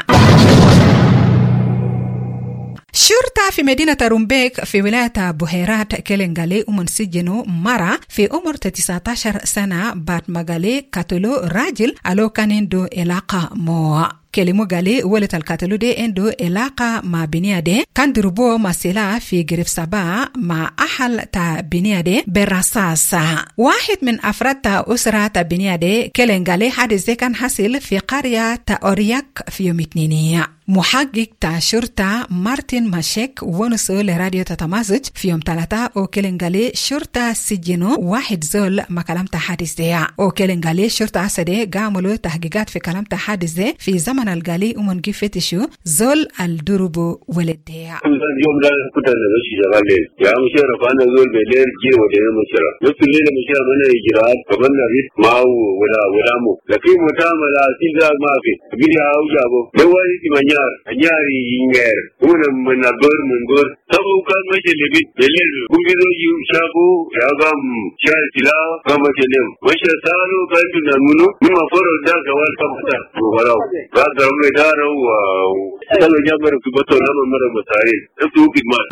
شرطة في مدينة رومبيك في ولاية بوهيرات كيلين قالي سجنوا مرة في عمر 19 سنة بعد ما قالي قتلوا راجل ألو كان عنده علاقة مو كلمة قالي ولد القتلو دي عنده علاقة مع بنية دي كان دربوه مسيلة في قريب سبا مع أحل تا بنية دي بالرصاص. واحد من أفراد تا أسرة تا بنية دي كيلين قالي حادث دي كان حصل في قرية تا أورياك في يوم اثنين. محقق تا شرطة مارتن ماشيك ونسو لراديو تتمازج في يوم 3 وكيلين قالي شرطة سجنوا واحد زول ما كلام تا حادث دي. وكيلين قالي شرطة سدي قاملوا تحقيقات في كلام تا حادث دي في زمن القالي ومنجي فتشو زول الدربو ولديا. اليوم لا كنت انا ماشي شغال يا مشرف انا زول بليل جي ودينا مشرف نفس الليله مشرف انا اجراءات قبل ريت ما ولا مو لكن متعامل سيدا ما في بيجي او جابو لو anyari inger una managor mungor tabu kan mace lebi belel gumbizo yu shabu ya gam shala kama kelem mace salo kan tunanu nima foro da gawal kamata wala ga garume daro wa salo jabar kubato na mara masari tu kidman.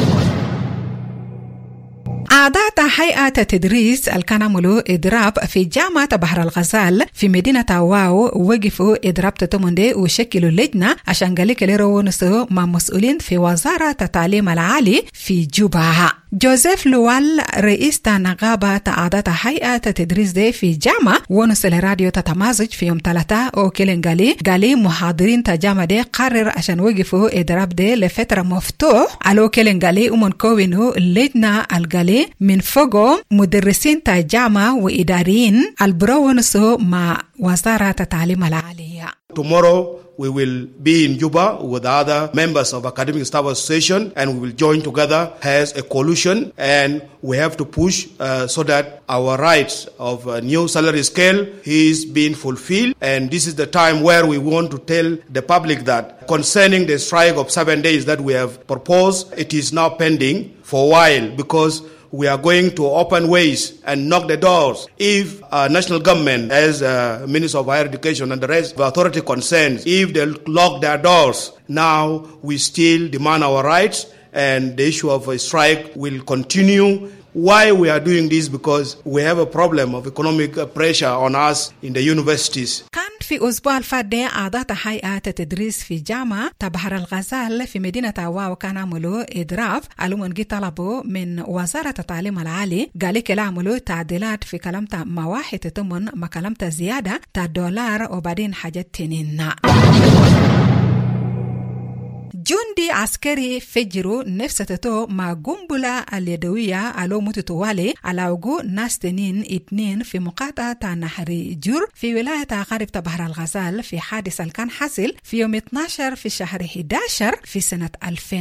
أعضاء هيئة تدريس الكانامولو إضراب في جامعة بحر الغزال في مدينة واو وقفوا إضراب تتمندي وشكلوا لجنة عشان قالك ليرو نسو مع مسؤولين في وزارة التعليم العالي في جوبا. جوزيف لوال رئيس نقابة أعضاء هيئة تدريس دي في جامعة ونسو لراديو تتمازج في يوم 3 وكيلين قالي محاضرين تجامعة دي قرر عشان وقفوا إضراب دي لفترة مفتوح. على كيلين قالي كونوا لجنة القالي من فوقه مدرسين تجامعة وإداريين البرونسو مع وزارة التعليم العالي. Tomorrow we will be in Juba with other members of Academic Staff Association and we will join together as a coalition and we have to push so that our rights of a new salary scale is being fulfilled, and this is the time where we want to tell the public that concerning the strike of 7 days that we have proposed, it is now pending for a while because we are going to open ways and knock the doors. If national government, as Minister of Higher Education and the rest of the authority concerns, if they lock their doors, now we still demand our rights and the issue of a strike will continue. Why we are doing this? Because we have a problem of economic pressure on us in the universities. في أسبوع الفادي أعضاء هيئة تدريس في جامعة بحر الغزال في مدينة واو كان عملوا إضراب على طلبوا من وزارة التعليم العالي قال كلا عملوا تعديلات في كلمة مواحد تمن ما كلمة زيادة $1 وبعدين حاجات تنين. جندي عسكري فجروا نفسته مع قنبلة اليدوية على متطوالي على وجود ناس تنين 2 في مقاطعة نهر جور في ولاية غرب بحر الغزال في حادث كان حصل في يوم 12 في شهر 11 في سنة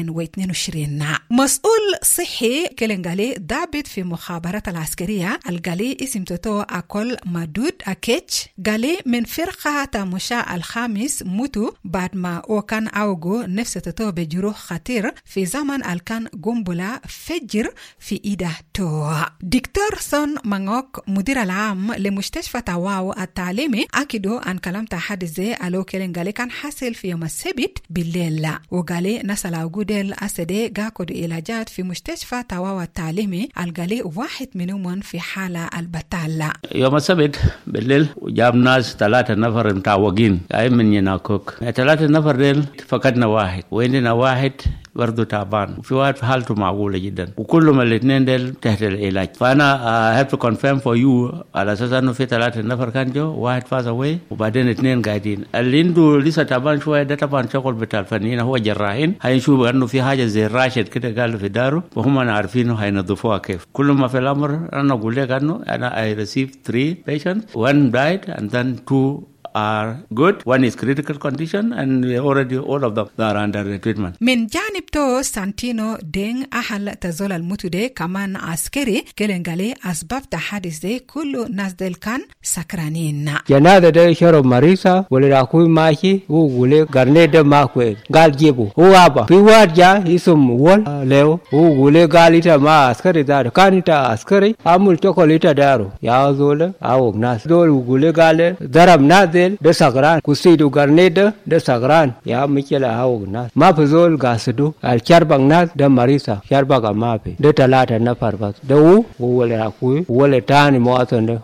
2022. مسؤول صحي كلنغالي ضابط في مخابرات العسكرية الغالي اسم توتو أكل مدود أكيتش غالي من فرقة مشاة الخامس موتو بعد ما وكان أوغو نفسه توتو بجروح خطير في زمن الكان قنبلة فجر في إيده تو. دكتور سون مانغوك مدير العام لمستشفى تواو التعليمي أكدوا أن كلام حادث زي ألو كلنغالي كان حاصل في يوم السبت بالليل وغالي نسل أوغود الأسدي غاكد علاجات في مستشفى تواو التعليمي الغالي واحد منهم في حالة البتالة. يوم السبت بالليل وجاب ناس 3 نفر متعوقين أي من يناكوك 3 نفر ديل فقدنا واحد وعندنا واحد برضو تعبان وفي واحد في حالته معقولة جدا وكلهم الاثنين ديل تحت العلاج. فأنا have to confirm for you على أساس أنه في 3 نفر كان جو واحد فاز away وبعدين 2 قاعدين. اللي عنده لسه تعبان شوية ده طبعا شغل بتاع الفنيين هو جراحين هينشوفوا أنه في حاجة زي راشد كده قالوا في داره وهم عارفينه هينظفوها كيف. كل ما في الأمر أنا أقول لك أنه أنا I received 3 patients 1 died and then 2 are good. One is critical condition and already all of them are under treatment. من جانب تو سانتينو دين أهل تزول الموتودي كمان عسكري كلنغالي أسباب تحادث دي كل ناس ديل كان سكرانين. جنازة دي شرب مريسا ولراكوي ماشي وقولي غرنيد ماكوي قال جيبو هو أبا في واد جا اسم وول ليو وقولي قال إتا ما عسكري دارو كان إتا عسكري عمل تقول إتا دارو يا زول أو ناس دول وقولي قال ضرب ناس ده سكران كسيدو غرنيد ده سكران يا ميكلا هاو ناس ما بزول غاسدو الشربان ناس ده مريسا شربا ما في ده 3 نفر بس ده ولا اكو ولا تاني مواطن ده.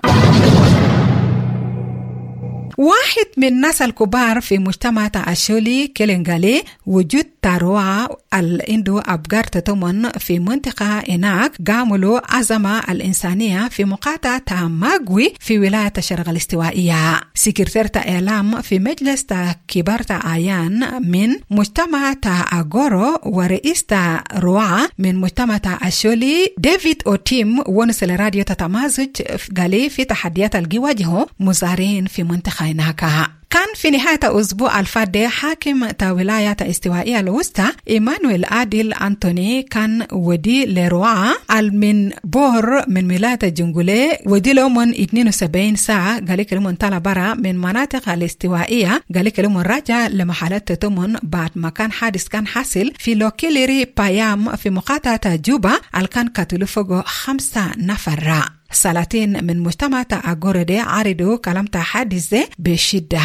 واحد من الناس الكبار في مجتمع الشولي كلنغالي وجود تروع الاندو أبغار تتمن في منطقة هناك قاملوا أزمة الإنسانية في مقاطعة ماغوي في ولاية الشرق الاستوائية. سكرتير إعلام في مجلس كبار آيان من مجتمع أغورو ورئيس روعة من مجتمع الشولي ديفيد أوتيم ونسل راديو تتمازج قالي في تحديات الجواجه مزارين في منطقة هناك. كان في نهاية أسبوع الفادي حاكم ولاية استوائية الوسطى إيمانويل عادل أنتوني كان ودي لروعة من بور من ولاية الجنجولي ودي لهم 72 ساعة قالك لهم طلع برا من مناطق الاستوائية قالك لهم رجع لمحلات تتمن بعد ما كان حادث كان حاصل في لوكيليري بايام في مقاطعة جوبا الكان قتلوا فوق 5 نفر. سلاطين من مجتمع أغوردي عرضوا كلام حادث بشدة.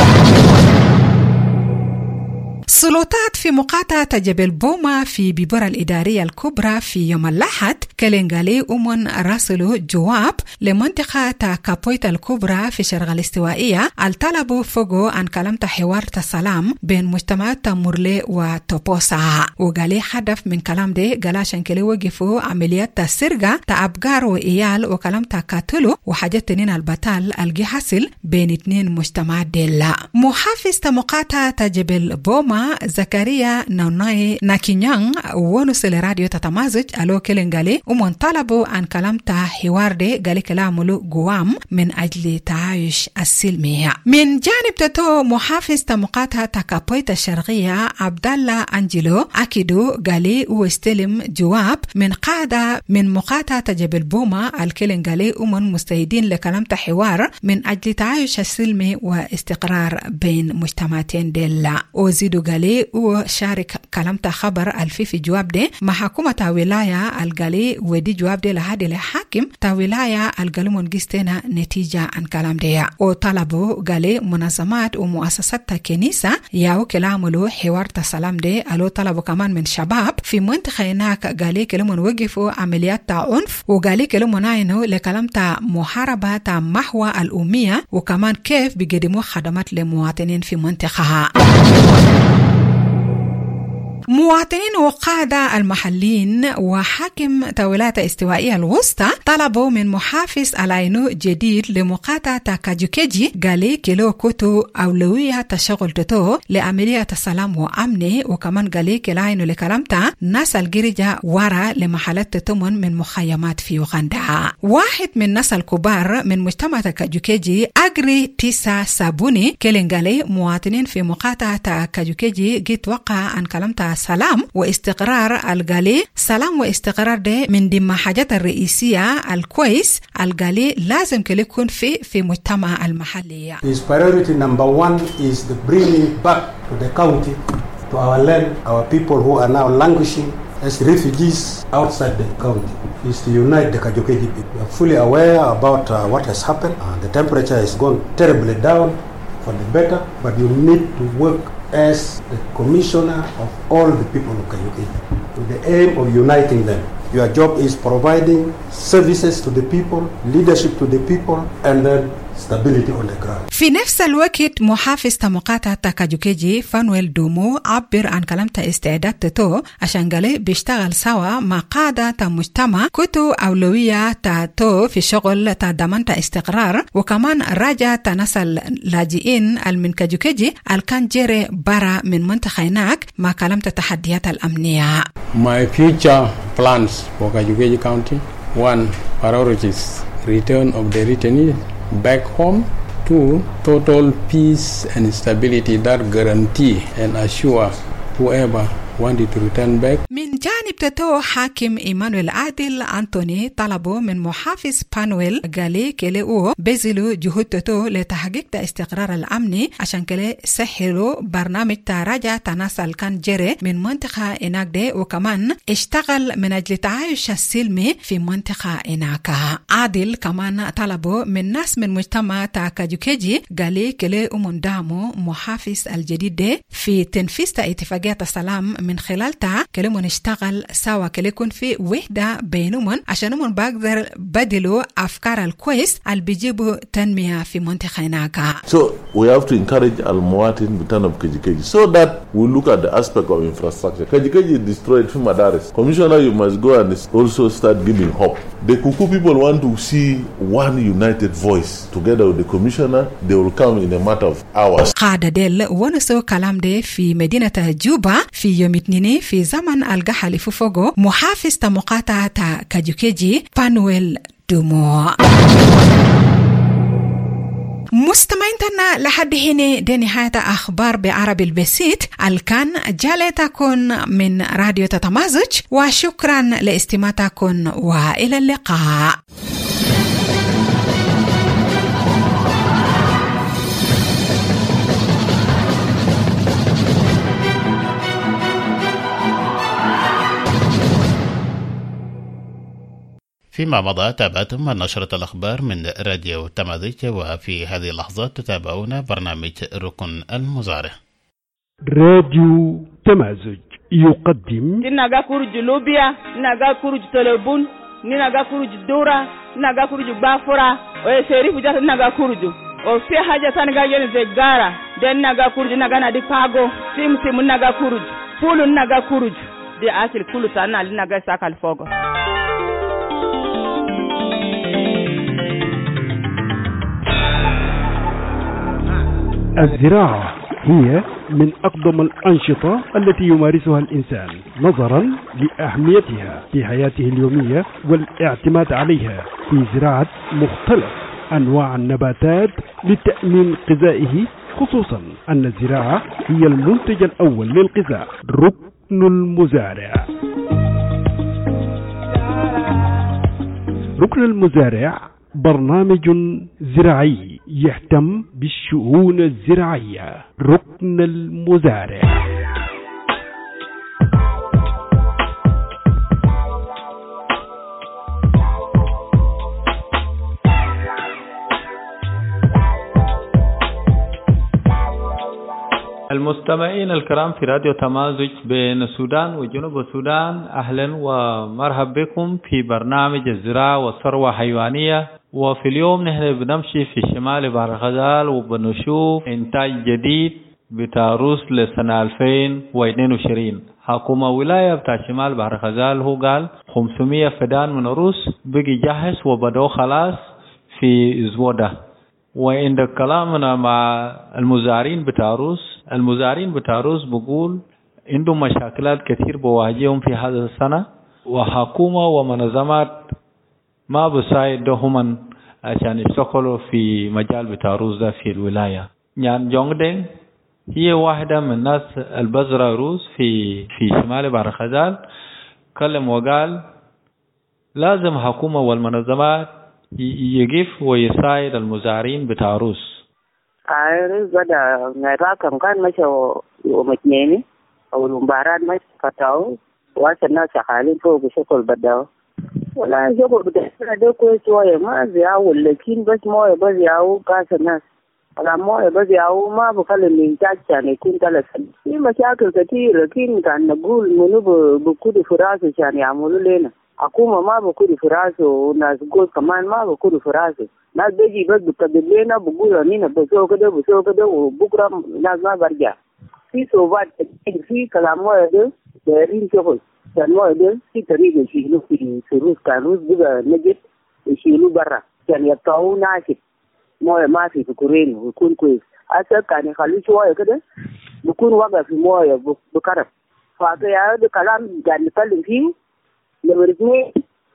سلطات في مقاطعة جبل بوما في بيبورا الإدارية الكبرى في يوم الأحد كلنغالي أمن راسلوا جواب لمنطقة كابويتا الكبرى في شرق الاستوائية الطلبوا فوقو عن كلام حوار السلام بين مجتمعات مورلي وتوبوسا وقالي هدف من كلام دي قالاشان كلي وقفوا عمليات السرقة تأبقار وإيال وكلام كاتلو وحاجات تنين البطال الجي حاصل بين 2 مجتمعات ديلا. محافظ مقاطعة جبل بوما زكريا نوناي ناكينيان ونسل راديو تتمازج ألو كلنغالي ومن طلبوا عن كلام حوار دي قالي كلاملو قوام من أجل تعايش السلمية. من جانب تتو محافظ مقاطعة كابويتا الشرقية عبد الله أنجلو أكيدو قالي واستلم جواب من قاعدة من مقاطعة جبل بوما الكلنغالي ومن مستعدين لكلام حوار من أجل تعايش السلمي واستقرار بين مجتمعاتين ديلا. وزيدو قالي وشارك كلام خبر الفي في جواب دي مع حكومة ولاية القالي ودي جواب دي لهذه الحاكم ولاية القالمون جستنا نتيجة عن كلام دي وطلبوا قالي منظمات ومؤسسات كنيسة ياو كلاملو حوار السلام دي ألو طلبوا كمان من شباب في منطقة هناك قالي كلامون وقفوا عمليات عنف وقالي كلامون عينو لكلام محاربة محو الأمية وكمان كيف بيقدموا خدمات لمواطنين في منطقة. مواطنين وقادة المحليين وحاكم ولاية الاستوائية الوسطى طلبوا من محافظ الاينو جديد لمقاطعة كاجوكيجي قالي كيلو كوتو أولوية تشغل تتو لعملية السلام وأمني، وكمان قالي كلاينو لكلامتا ناس الجريجة ورا لمحلات تتمن من مخيمات في يوغندا. واحد من ناس الكبار من مجتمع كاجوكيجي أجري تيسا سابوني كلنجالي مواطنين في مقاطعة كاجوكيجي جيت وقع عن كلامتا سلام واستقرار الجالي سلام واستقرار ده من ضمن حاجات الرئيسية الكويس الجالي لازم كل يكون في مجتمع المحلي. His priority number one is the bringing back to the county, to our land, our people who are now languishing as refugees outside the county, is to unite the Kajukeji people. We are fully aware about what has happened. The temperature has gone terribly down for the better, but you need to work as the commissioner of all the people of Kajukeji with the aim of uniting them. Your job is providing services to the people, leadership to the people, and then stability on the ground. في نفس الوقت محافظ مقاطعة كاجوكيجي فانويل دومو عبر عن كلامته استعداد تتو عشان قال بيشتغل سوا مع قادة مجتمع كتو أولوية تاتو في شغل ضمان استقرار، وكمان راجع ناس اللاجئين من كاجوكيجي الكان جيري برا من منطقة هناك مع كلامته التحديات الأمنية. My future plans for Kajukeji County: 1. Priorities: return of the retainees back home. 2. Total peace and stability that guarantee and assure whoever wanted to return back. من جانب تتو حاكم إيمانويل عادل أنتوني طلبوا من محافظ بانويل قالي كليو بذلوا جهود تتو لتحقيق استقرار الأمني عشان كلي سهلوا برنامج تراجع تناسل كان جري من منطقة إناك دي، وكمان اشتغل من أجل تعايش السلمي في منطقة إناك. عادل كمان طلبوا من ناس من مجتمع كاجوكيجي قالي كلي أمندامو محافظ الجديد دي في تنفيذ اتفاقية السلام من خلالها كلمون نشتغل سوا كليكون في وحدة بينهم عشان بقدر بدلوا أفكار الكويس اللي بيجيبوا تنمية في منطقة هناك. So we have to encourage Al-Muwatin to turn up Kajikeji so that we look at the aspect of infrastructure. Kajikeji is destroyed from Madaris. Commissioner, you must go and also start giving hope. The Kuku people want to see one united voice together with the commissioner. They will come in a matter of hours. قادة ديل ونسو كلام دي في مدينة جوبا في يوم اثنين في زمن الجحل فوفوغو محافظ مقاطعة كاجوكيجي بانويل دومو. مستمعيننا لحد هنا دي نهاية أخبار بعربي البسيط الكان جالتكن من راديو تتمازج، وشكرا لاستماعتكن وإلى اللقاء. فيما مضى تابعتم نشرة الأخبار من راديو تمازج، وفي هذه اللحظات تتابعون برنامج ركن المزارع. راديو تمازج يقدم نيناغا كورج لوبيا، نيناغا كورج تلبون، نيناغا كورج دورا، نيناغا كورج بافورا، وسيريف جات نيناغا كورج وفي حاجة تانغا ينزغارا دين نيناغا كورج نيناغا نادي باغو سيم نيناغا كورج بولو نيناغا كورج دي أكل كل سنة نيناغا ساكال فوغو. الزراعة هي من أقدم الأنشطة التي يمارسها الإنسان نظرا لأهميتها في حياته اليومية والاعتماد عليها في زراعة مختلف أنواع النباتات لتأمين غذائه، خصوصا أن الزراعة هي المنتج الأول للغذاء. ركن المزارع. ركن المزارع برنامج زراعي يهتم بالشؤون الزراعية. ركن المزارع. المستمعين الكرام في راديو تمازج بين السودان وجنوب السودان، أهلا ومرحبا بكم في برنامج الزراعة والثروة الحيوانية. وفي اليوم نحن بنمشي في شمال بحر الغزال وبنشوف إنتاج جديد بتاع رز لسنة 2022. حكومة ولاية بتاع شمال بحر غزال هو قال 500 فدان من الروس بقي جاهز وبدأوا خلاص في أسبوع ده. وعند كلامنا مع المزارعين بتاع روس، المزارعين بتاع روس بقول عندهم مشاكلات كثير بواجههم في هذا السنة، وحكومة ومنظمات ما بساعدهم عشان يشتغلوا في مجال بتاع روس ده في الولاية. يعني جونغدين هي واحدة من الناس البذرة روس في شمال بحر غزال، كلم وقال لازم حكومة والمنظمات يقف ويساعد المزارعين بتاع روس. روس بدأ نراكم كان مشى ومتنيني أو المباراة مشى فتاو واسا الناس شغالين فوق بشكل بدأوا ولا شغل بدأنا ده كويس شوية ما زياو، لكن بس مويه بس ياو كاس الناس على مويه بس ياو ما بخلي الإنتاج عشان يكون 3 سنين. في مشاكل كثير، لكن كان نقول منو بكودوا في راسه عشان يعملوا لنا. حكومة ما بكودوا في راسه وناس قول كمان ما بكودوا في راسه. ناس بيجي بس بتقبل لنا بقول أنينا بسوي كده وبكرة ناس ما برجع. في صوبات في كلام مويه ده دايرين شغل عشان مويه ده في طريقة يشيلوه في روس، كان روس بقى نجد يشيلوه برا عشان يبقوا ناشف. مويه ما في كورين ويكون كويس. هسه كان يخليه شوية كده بيكون وقع في مويه بكرب. فهذا كلام قاعد نتكلم فيه. نمرة 2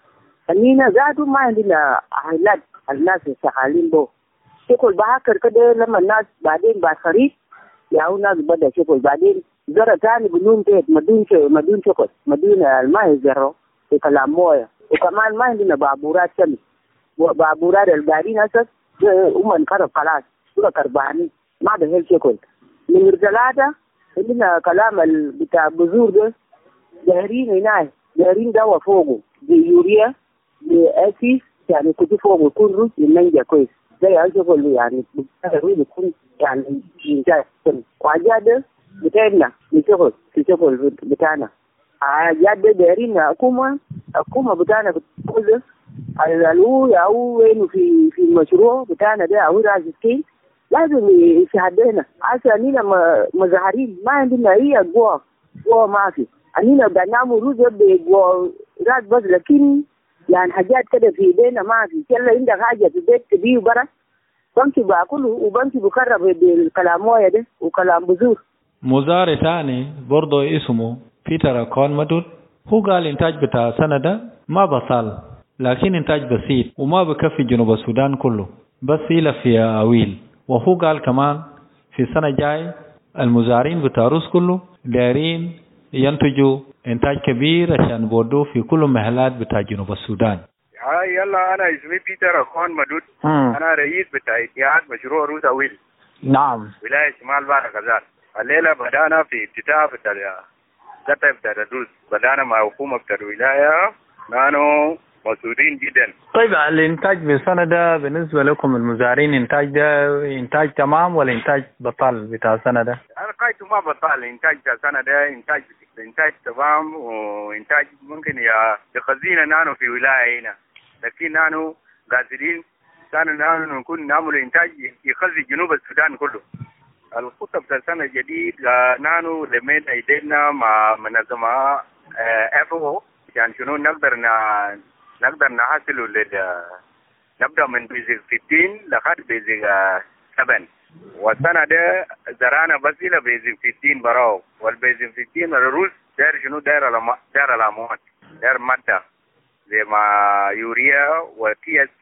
أنينا ذاته ما عندنا عائلات الناس شغالين به شغل بهاكر كده. لما الناس بعدين بعد خريف ياو ناس بدأ شغل بعدين زرع تاني بدون تيت مدون شغل مدون الماء يزرعوا في كلام مويه. وكمان ما عندنا بابورات شمس، بابورات القاعدين هسه انقرب خلاص كله كرباني ما ده شغل. نمرة 3 عندنا كلام بتاع بذور ده دايرين هناك دايرين دواء فوقه بيوريا بأسيس يعني كنت فوقه يكون روس المنجا كويس زي أشغل يعني بيكون يعني إنتاج. وعجاد بتاعنا نشغل في شغل بتاعنا عجاد دايرين حكومة بتاعنا بتقول الألو أو وين في المشروع بتاعنا ده أو راس سكين لازم يشهدنا عشان لما مظاهرين ما عندنا أي جوا ما في. أنينا بنعمل روزة بجوارات بس، لكن يعني حاجات كده في ايدينا ما في. يلا عندك حاجة في بيت تبيه برا بنكي باكله وبنكي بكرب بالكلام مويه ده وكلام بذور. مزارع ثاني برضه اسمه بيتر كون مدود هو قال إنتاج بتاع السنة ده ما بطال، لكن إنتاج بسيط وما بكفي جنوب السودان كله بس إلا في أويل. وهو قال كمان في السنة الجاي المزارعين بتاع روس كله دايرين ينتجوا إنتاج كبير عشان بودوه في كل محلات بتاع جنوب السودان. يلا أنا اسمي بيتر أخوان مدود. أنا رئيس بتاع اتحاد مشروع روس أويل. نعم. ولاية شمال بحر غزال. الليلة بدأنا في افتتاح بتاع قطع بتاع روس، بدأنا مع حكومة بتاع الولاية. نحن مسؤولين جدا. طيب الإنتاج بالسنة ده بالنسبة لكم المزارعين إنتاج ده إنتاج تمام ولا إنتاج بطال بتاع السنة ده؟ أنا قايته ما بطال. إنتاج بتاع السنة ده إنتاج تمام، وإنتاج ممكن يخزينا نحن في ولاية هنا، لكن نحن قاصدين نحن نكون نعمل إنتاج يخزي جنوب السودان كله. الخطة بتاع السنة الجديد نحن لمينا أيدينا مع منظمة FAO يعني شنو نقدر نحصل نبدأ من بيزك 15 لحد بيزك 7. والسنة ده زرعنا بس إلى بيزك 15 براو، والبيزك 15 الروس داير شنو داير الأموات داير مادة زي ما يوريا وTSP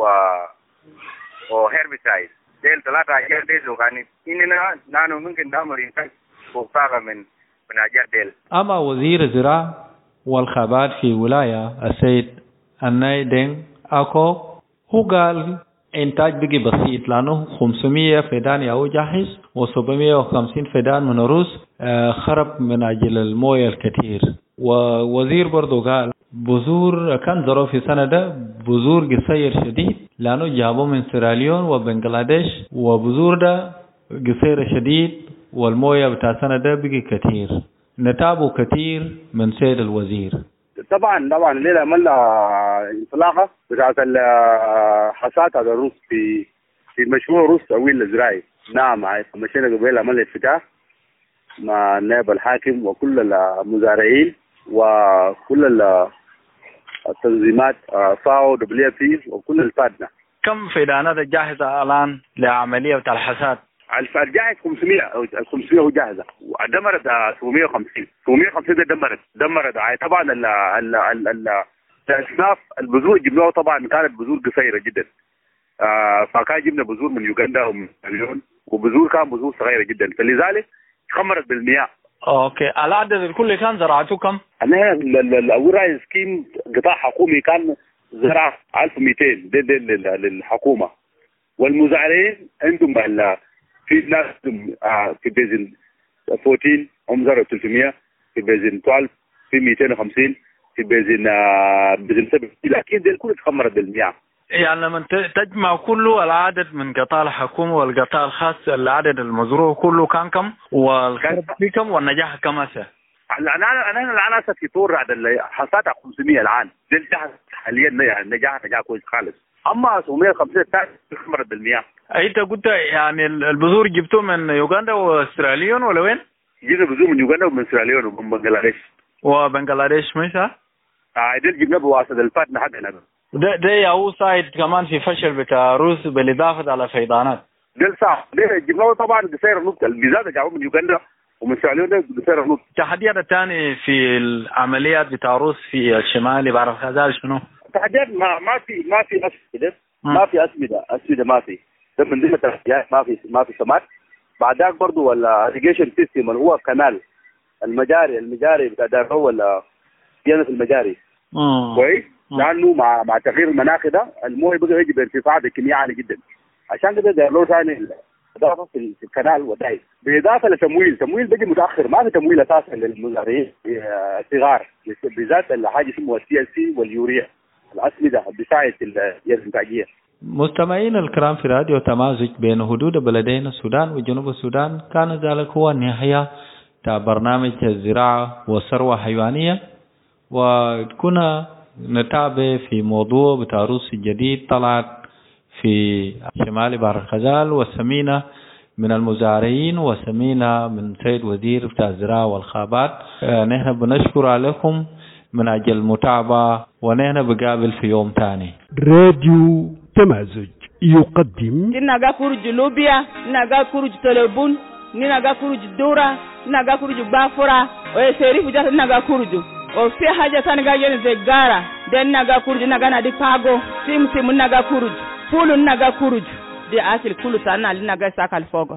وهيربيسايد ديل 3 حاجات ديل. وكان إننا نحن ممكن نعمل إنتاج فوق من حاجات ديل. أما وزير الزراعة والخابات في ولاية السيد الناي دينغ أكو هو قال إنتاج بقي بسيط لأنه 500 فدان ياو جاهز و750 فدان من الروس خرب من أجل الموية الكثير. ووزير برضو قال بذور كان ضروا في سنة ده بذور قصير شديد لأنه جابوا من سيراليون وبنغلاديش، وبذور ده قصير شديد والموية بتاع سنة ده بقي كثير. نتابعه كثير من سيد الوزير. طبعا الليلة عملنا انطلاقة بتاعت حصاد هذا الرز في مشروع روس أويل الزراعي. نعم مشينا قبل عملنا افتتاح مع نائب الحاكم وكل المزارعين وكل التنظيمات فاو WFP وكل الفادنا. كم فدانات جاهزة الآن لعملية بتاع الحصاد؟ الجاهز 500 هو جاهزة، ودمرت 750 ده دمرت طبعا الأصناف البذور جبناها طبعا كانت بذور قصيرة جدا. فكان جبنا بذور من يوغندا ومن اليون، وبذور كان بذور صغيرة جدا، فلذلك خمرت بالمياه. اوكي، العدد الكل كان زرعته كم؟ أنا الأوراق سكيم قطاع حكومي كان زرع 1200 للحكومة، والمزارعين عندهم في ناس في بيزن 14 هم زرعوا 300، في بيزن 12 في 250، في بيزن 7، لكن دي الكل تخمرت بالمياه. يعني لما تجمع كله العدد من قطاع الحكومة والقطاع الخاص، العدد المزروع كله كان كم؟ والخرب في كم والنجاح كم هسه؟ أنا في طور حصاد 500 الآن، دي النجاح حاليا نجاح كويس خالص. أما 750 تخمرت بالمياه. أنت قلت يعني البذور جبتوه من يوغندا واستراليون ولا وين؟ جبنا بذور من يوغندا ومن استراليون ومن بنغلاديش. وبنغلاديش مش ها؟ دي جبنا بواسطة الفاتنة حقنا. ده هو سايد كمان في فشل بتاع روس بالإضافة على فيضانات. ده صح، ده جبناه طبعا قصير النص، الميزات جابوه من يوغندا ومن استراليون ده قصير النص. التحديات الثاني في العمليات بتاع روس في الشمال بحر الغزال شنو؟ التحديات ما في أسمدة، ما في أسمدة ما في. ده من ضمن التحديات، ما في سماد. بعدك برضو الإريجيشن سيستم اللي هو كانال المجاري بتاع ده هو صيانة المجاري. كويس؟ لأنه مع تغيير المناخ ده المويه بقى يجي بارتفاع بكمية عالية جدا، عشان كده ده له ثاني إضافة في الكنال ودايس، بالإضافة لتمويل بيجي متأخر، ما في تمويل أساسا للمزارعين الصغار، بالذات الحاجة اسمها CLC واليوريا الأسمدة بتاعت الإنتاجية. مستمعين الكرام، في راديو تمازج بين حدود بلدين السودان وجنوب السودان، كان ذلك هو النهاية تاع برنامج الزراعة والثروة الحيوانية، وكنا نتابع في موضوع بتاع روس الجديد طلعت في شمال بحر الغزال، وسمينا من المزارعين وسمينا من سيد وزير بتاع الزراعة والخابات. نحن بنشكر عليكم من أجل المتابعة، ونحن بقابل في يوم تاني. راديو تمازج يقدم ناغا كورج لوبيا، ناغا كورج تلبون، ناغا كورج دورا، ناغا كورج بافورا، ويسيري فجأة ناغا كورج. وفي حاجة ثانية جاية زي غارة، ده ناغا كورج ناغا نادي باغو، سيم ناغا كورج، فول ناغا كورج، دي أصل كل سنة ناغا ساكال فوق.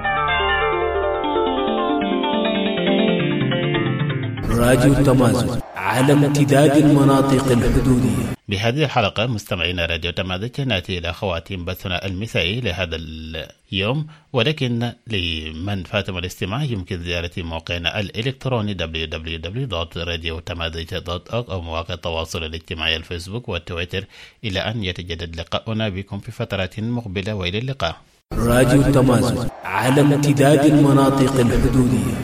راديو تمازج على امتداد المناطق الحدودية. بهذه الحلقة مستمعينا راديو تمازج نأتي إلى خواتيم بثنا المسائي لهذا اليوم، ولكن لمن فاتم الاستماع يمكن زيارة موقعنا الإلكتروني www.radiotamazig.org أو مواقع التواصل الاجتماعي الفيسبوك والتويتر، إلى أن يتجدد لقاؤنا بكم في فترات مقبلة، وإلى اللقاء. راديو تمازج على امتداد المناطق الحدودية.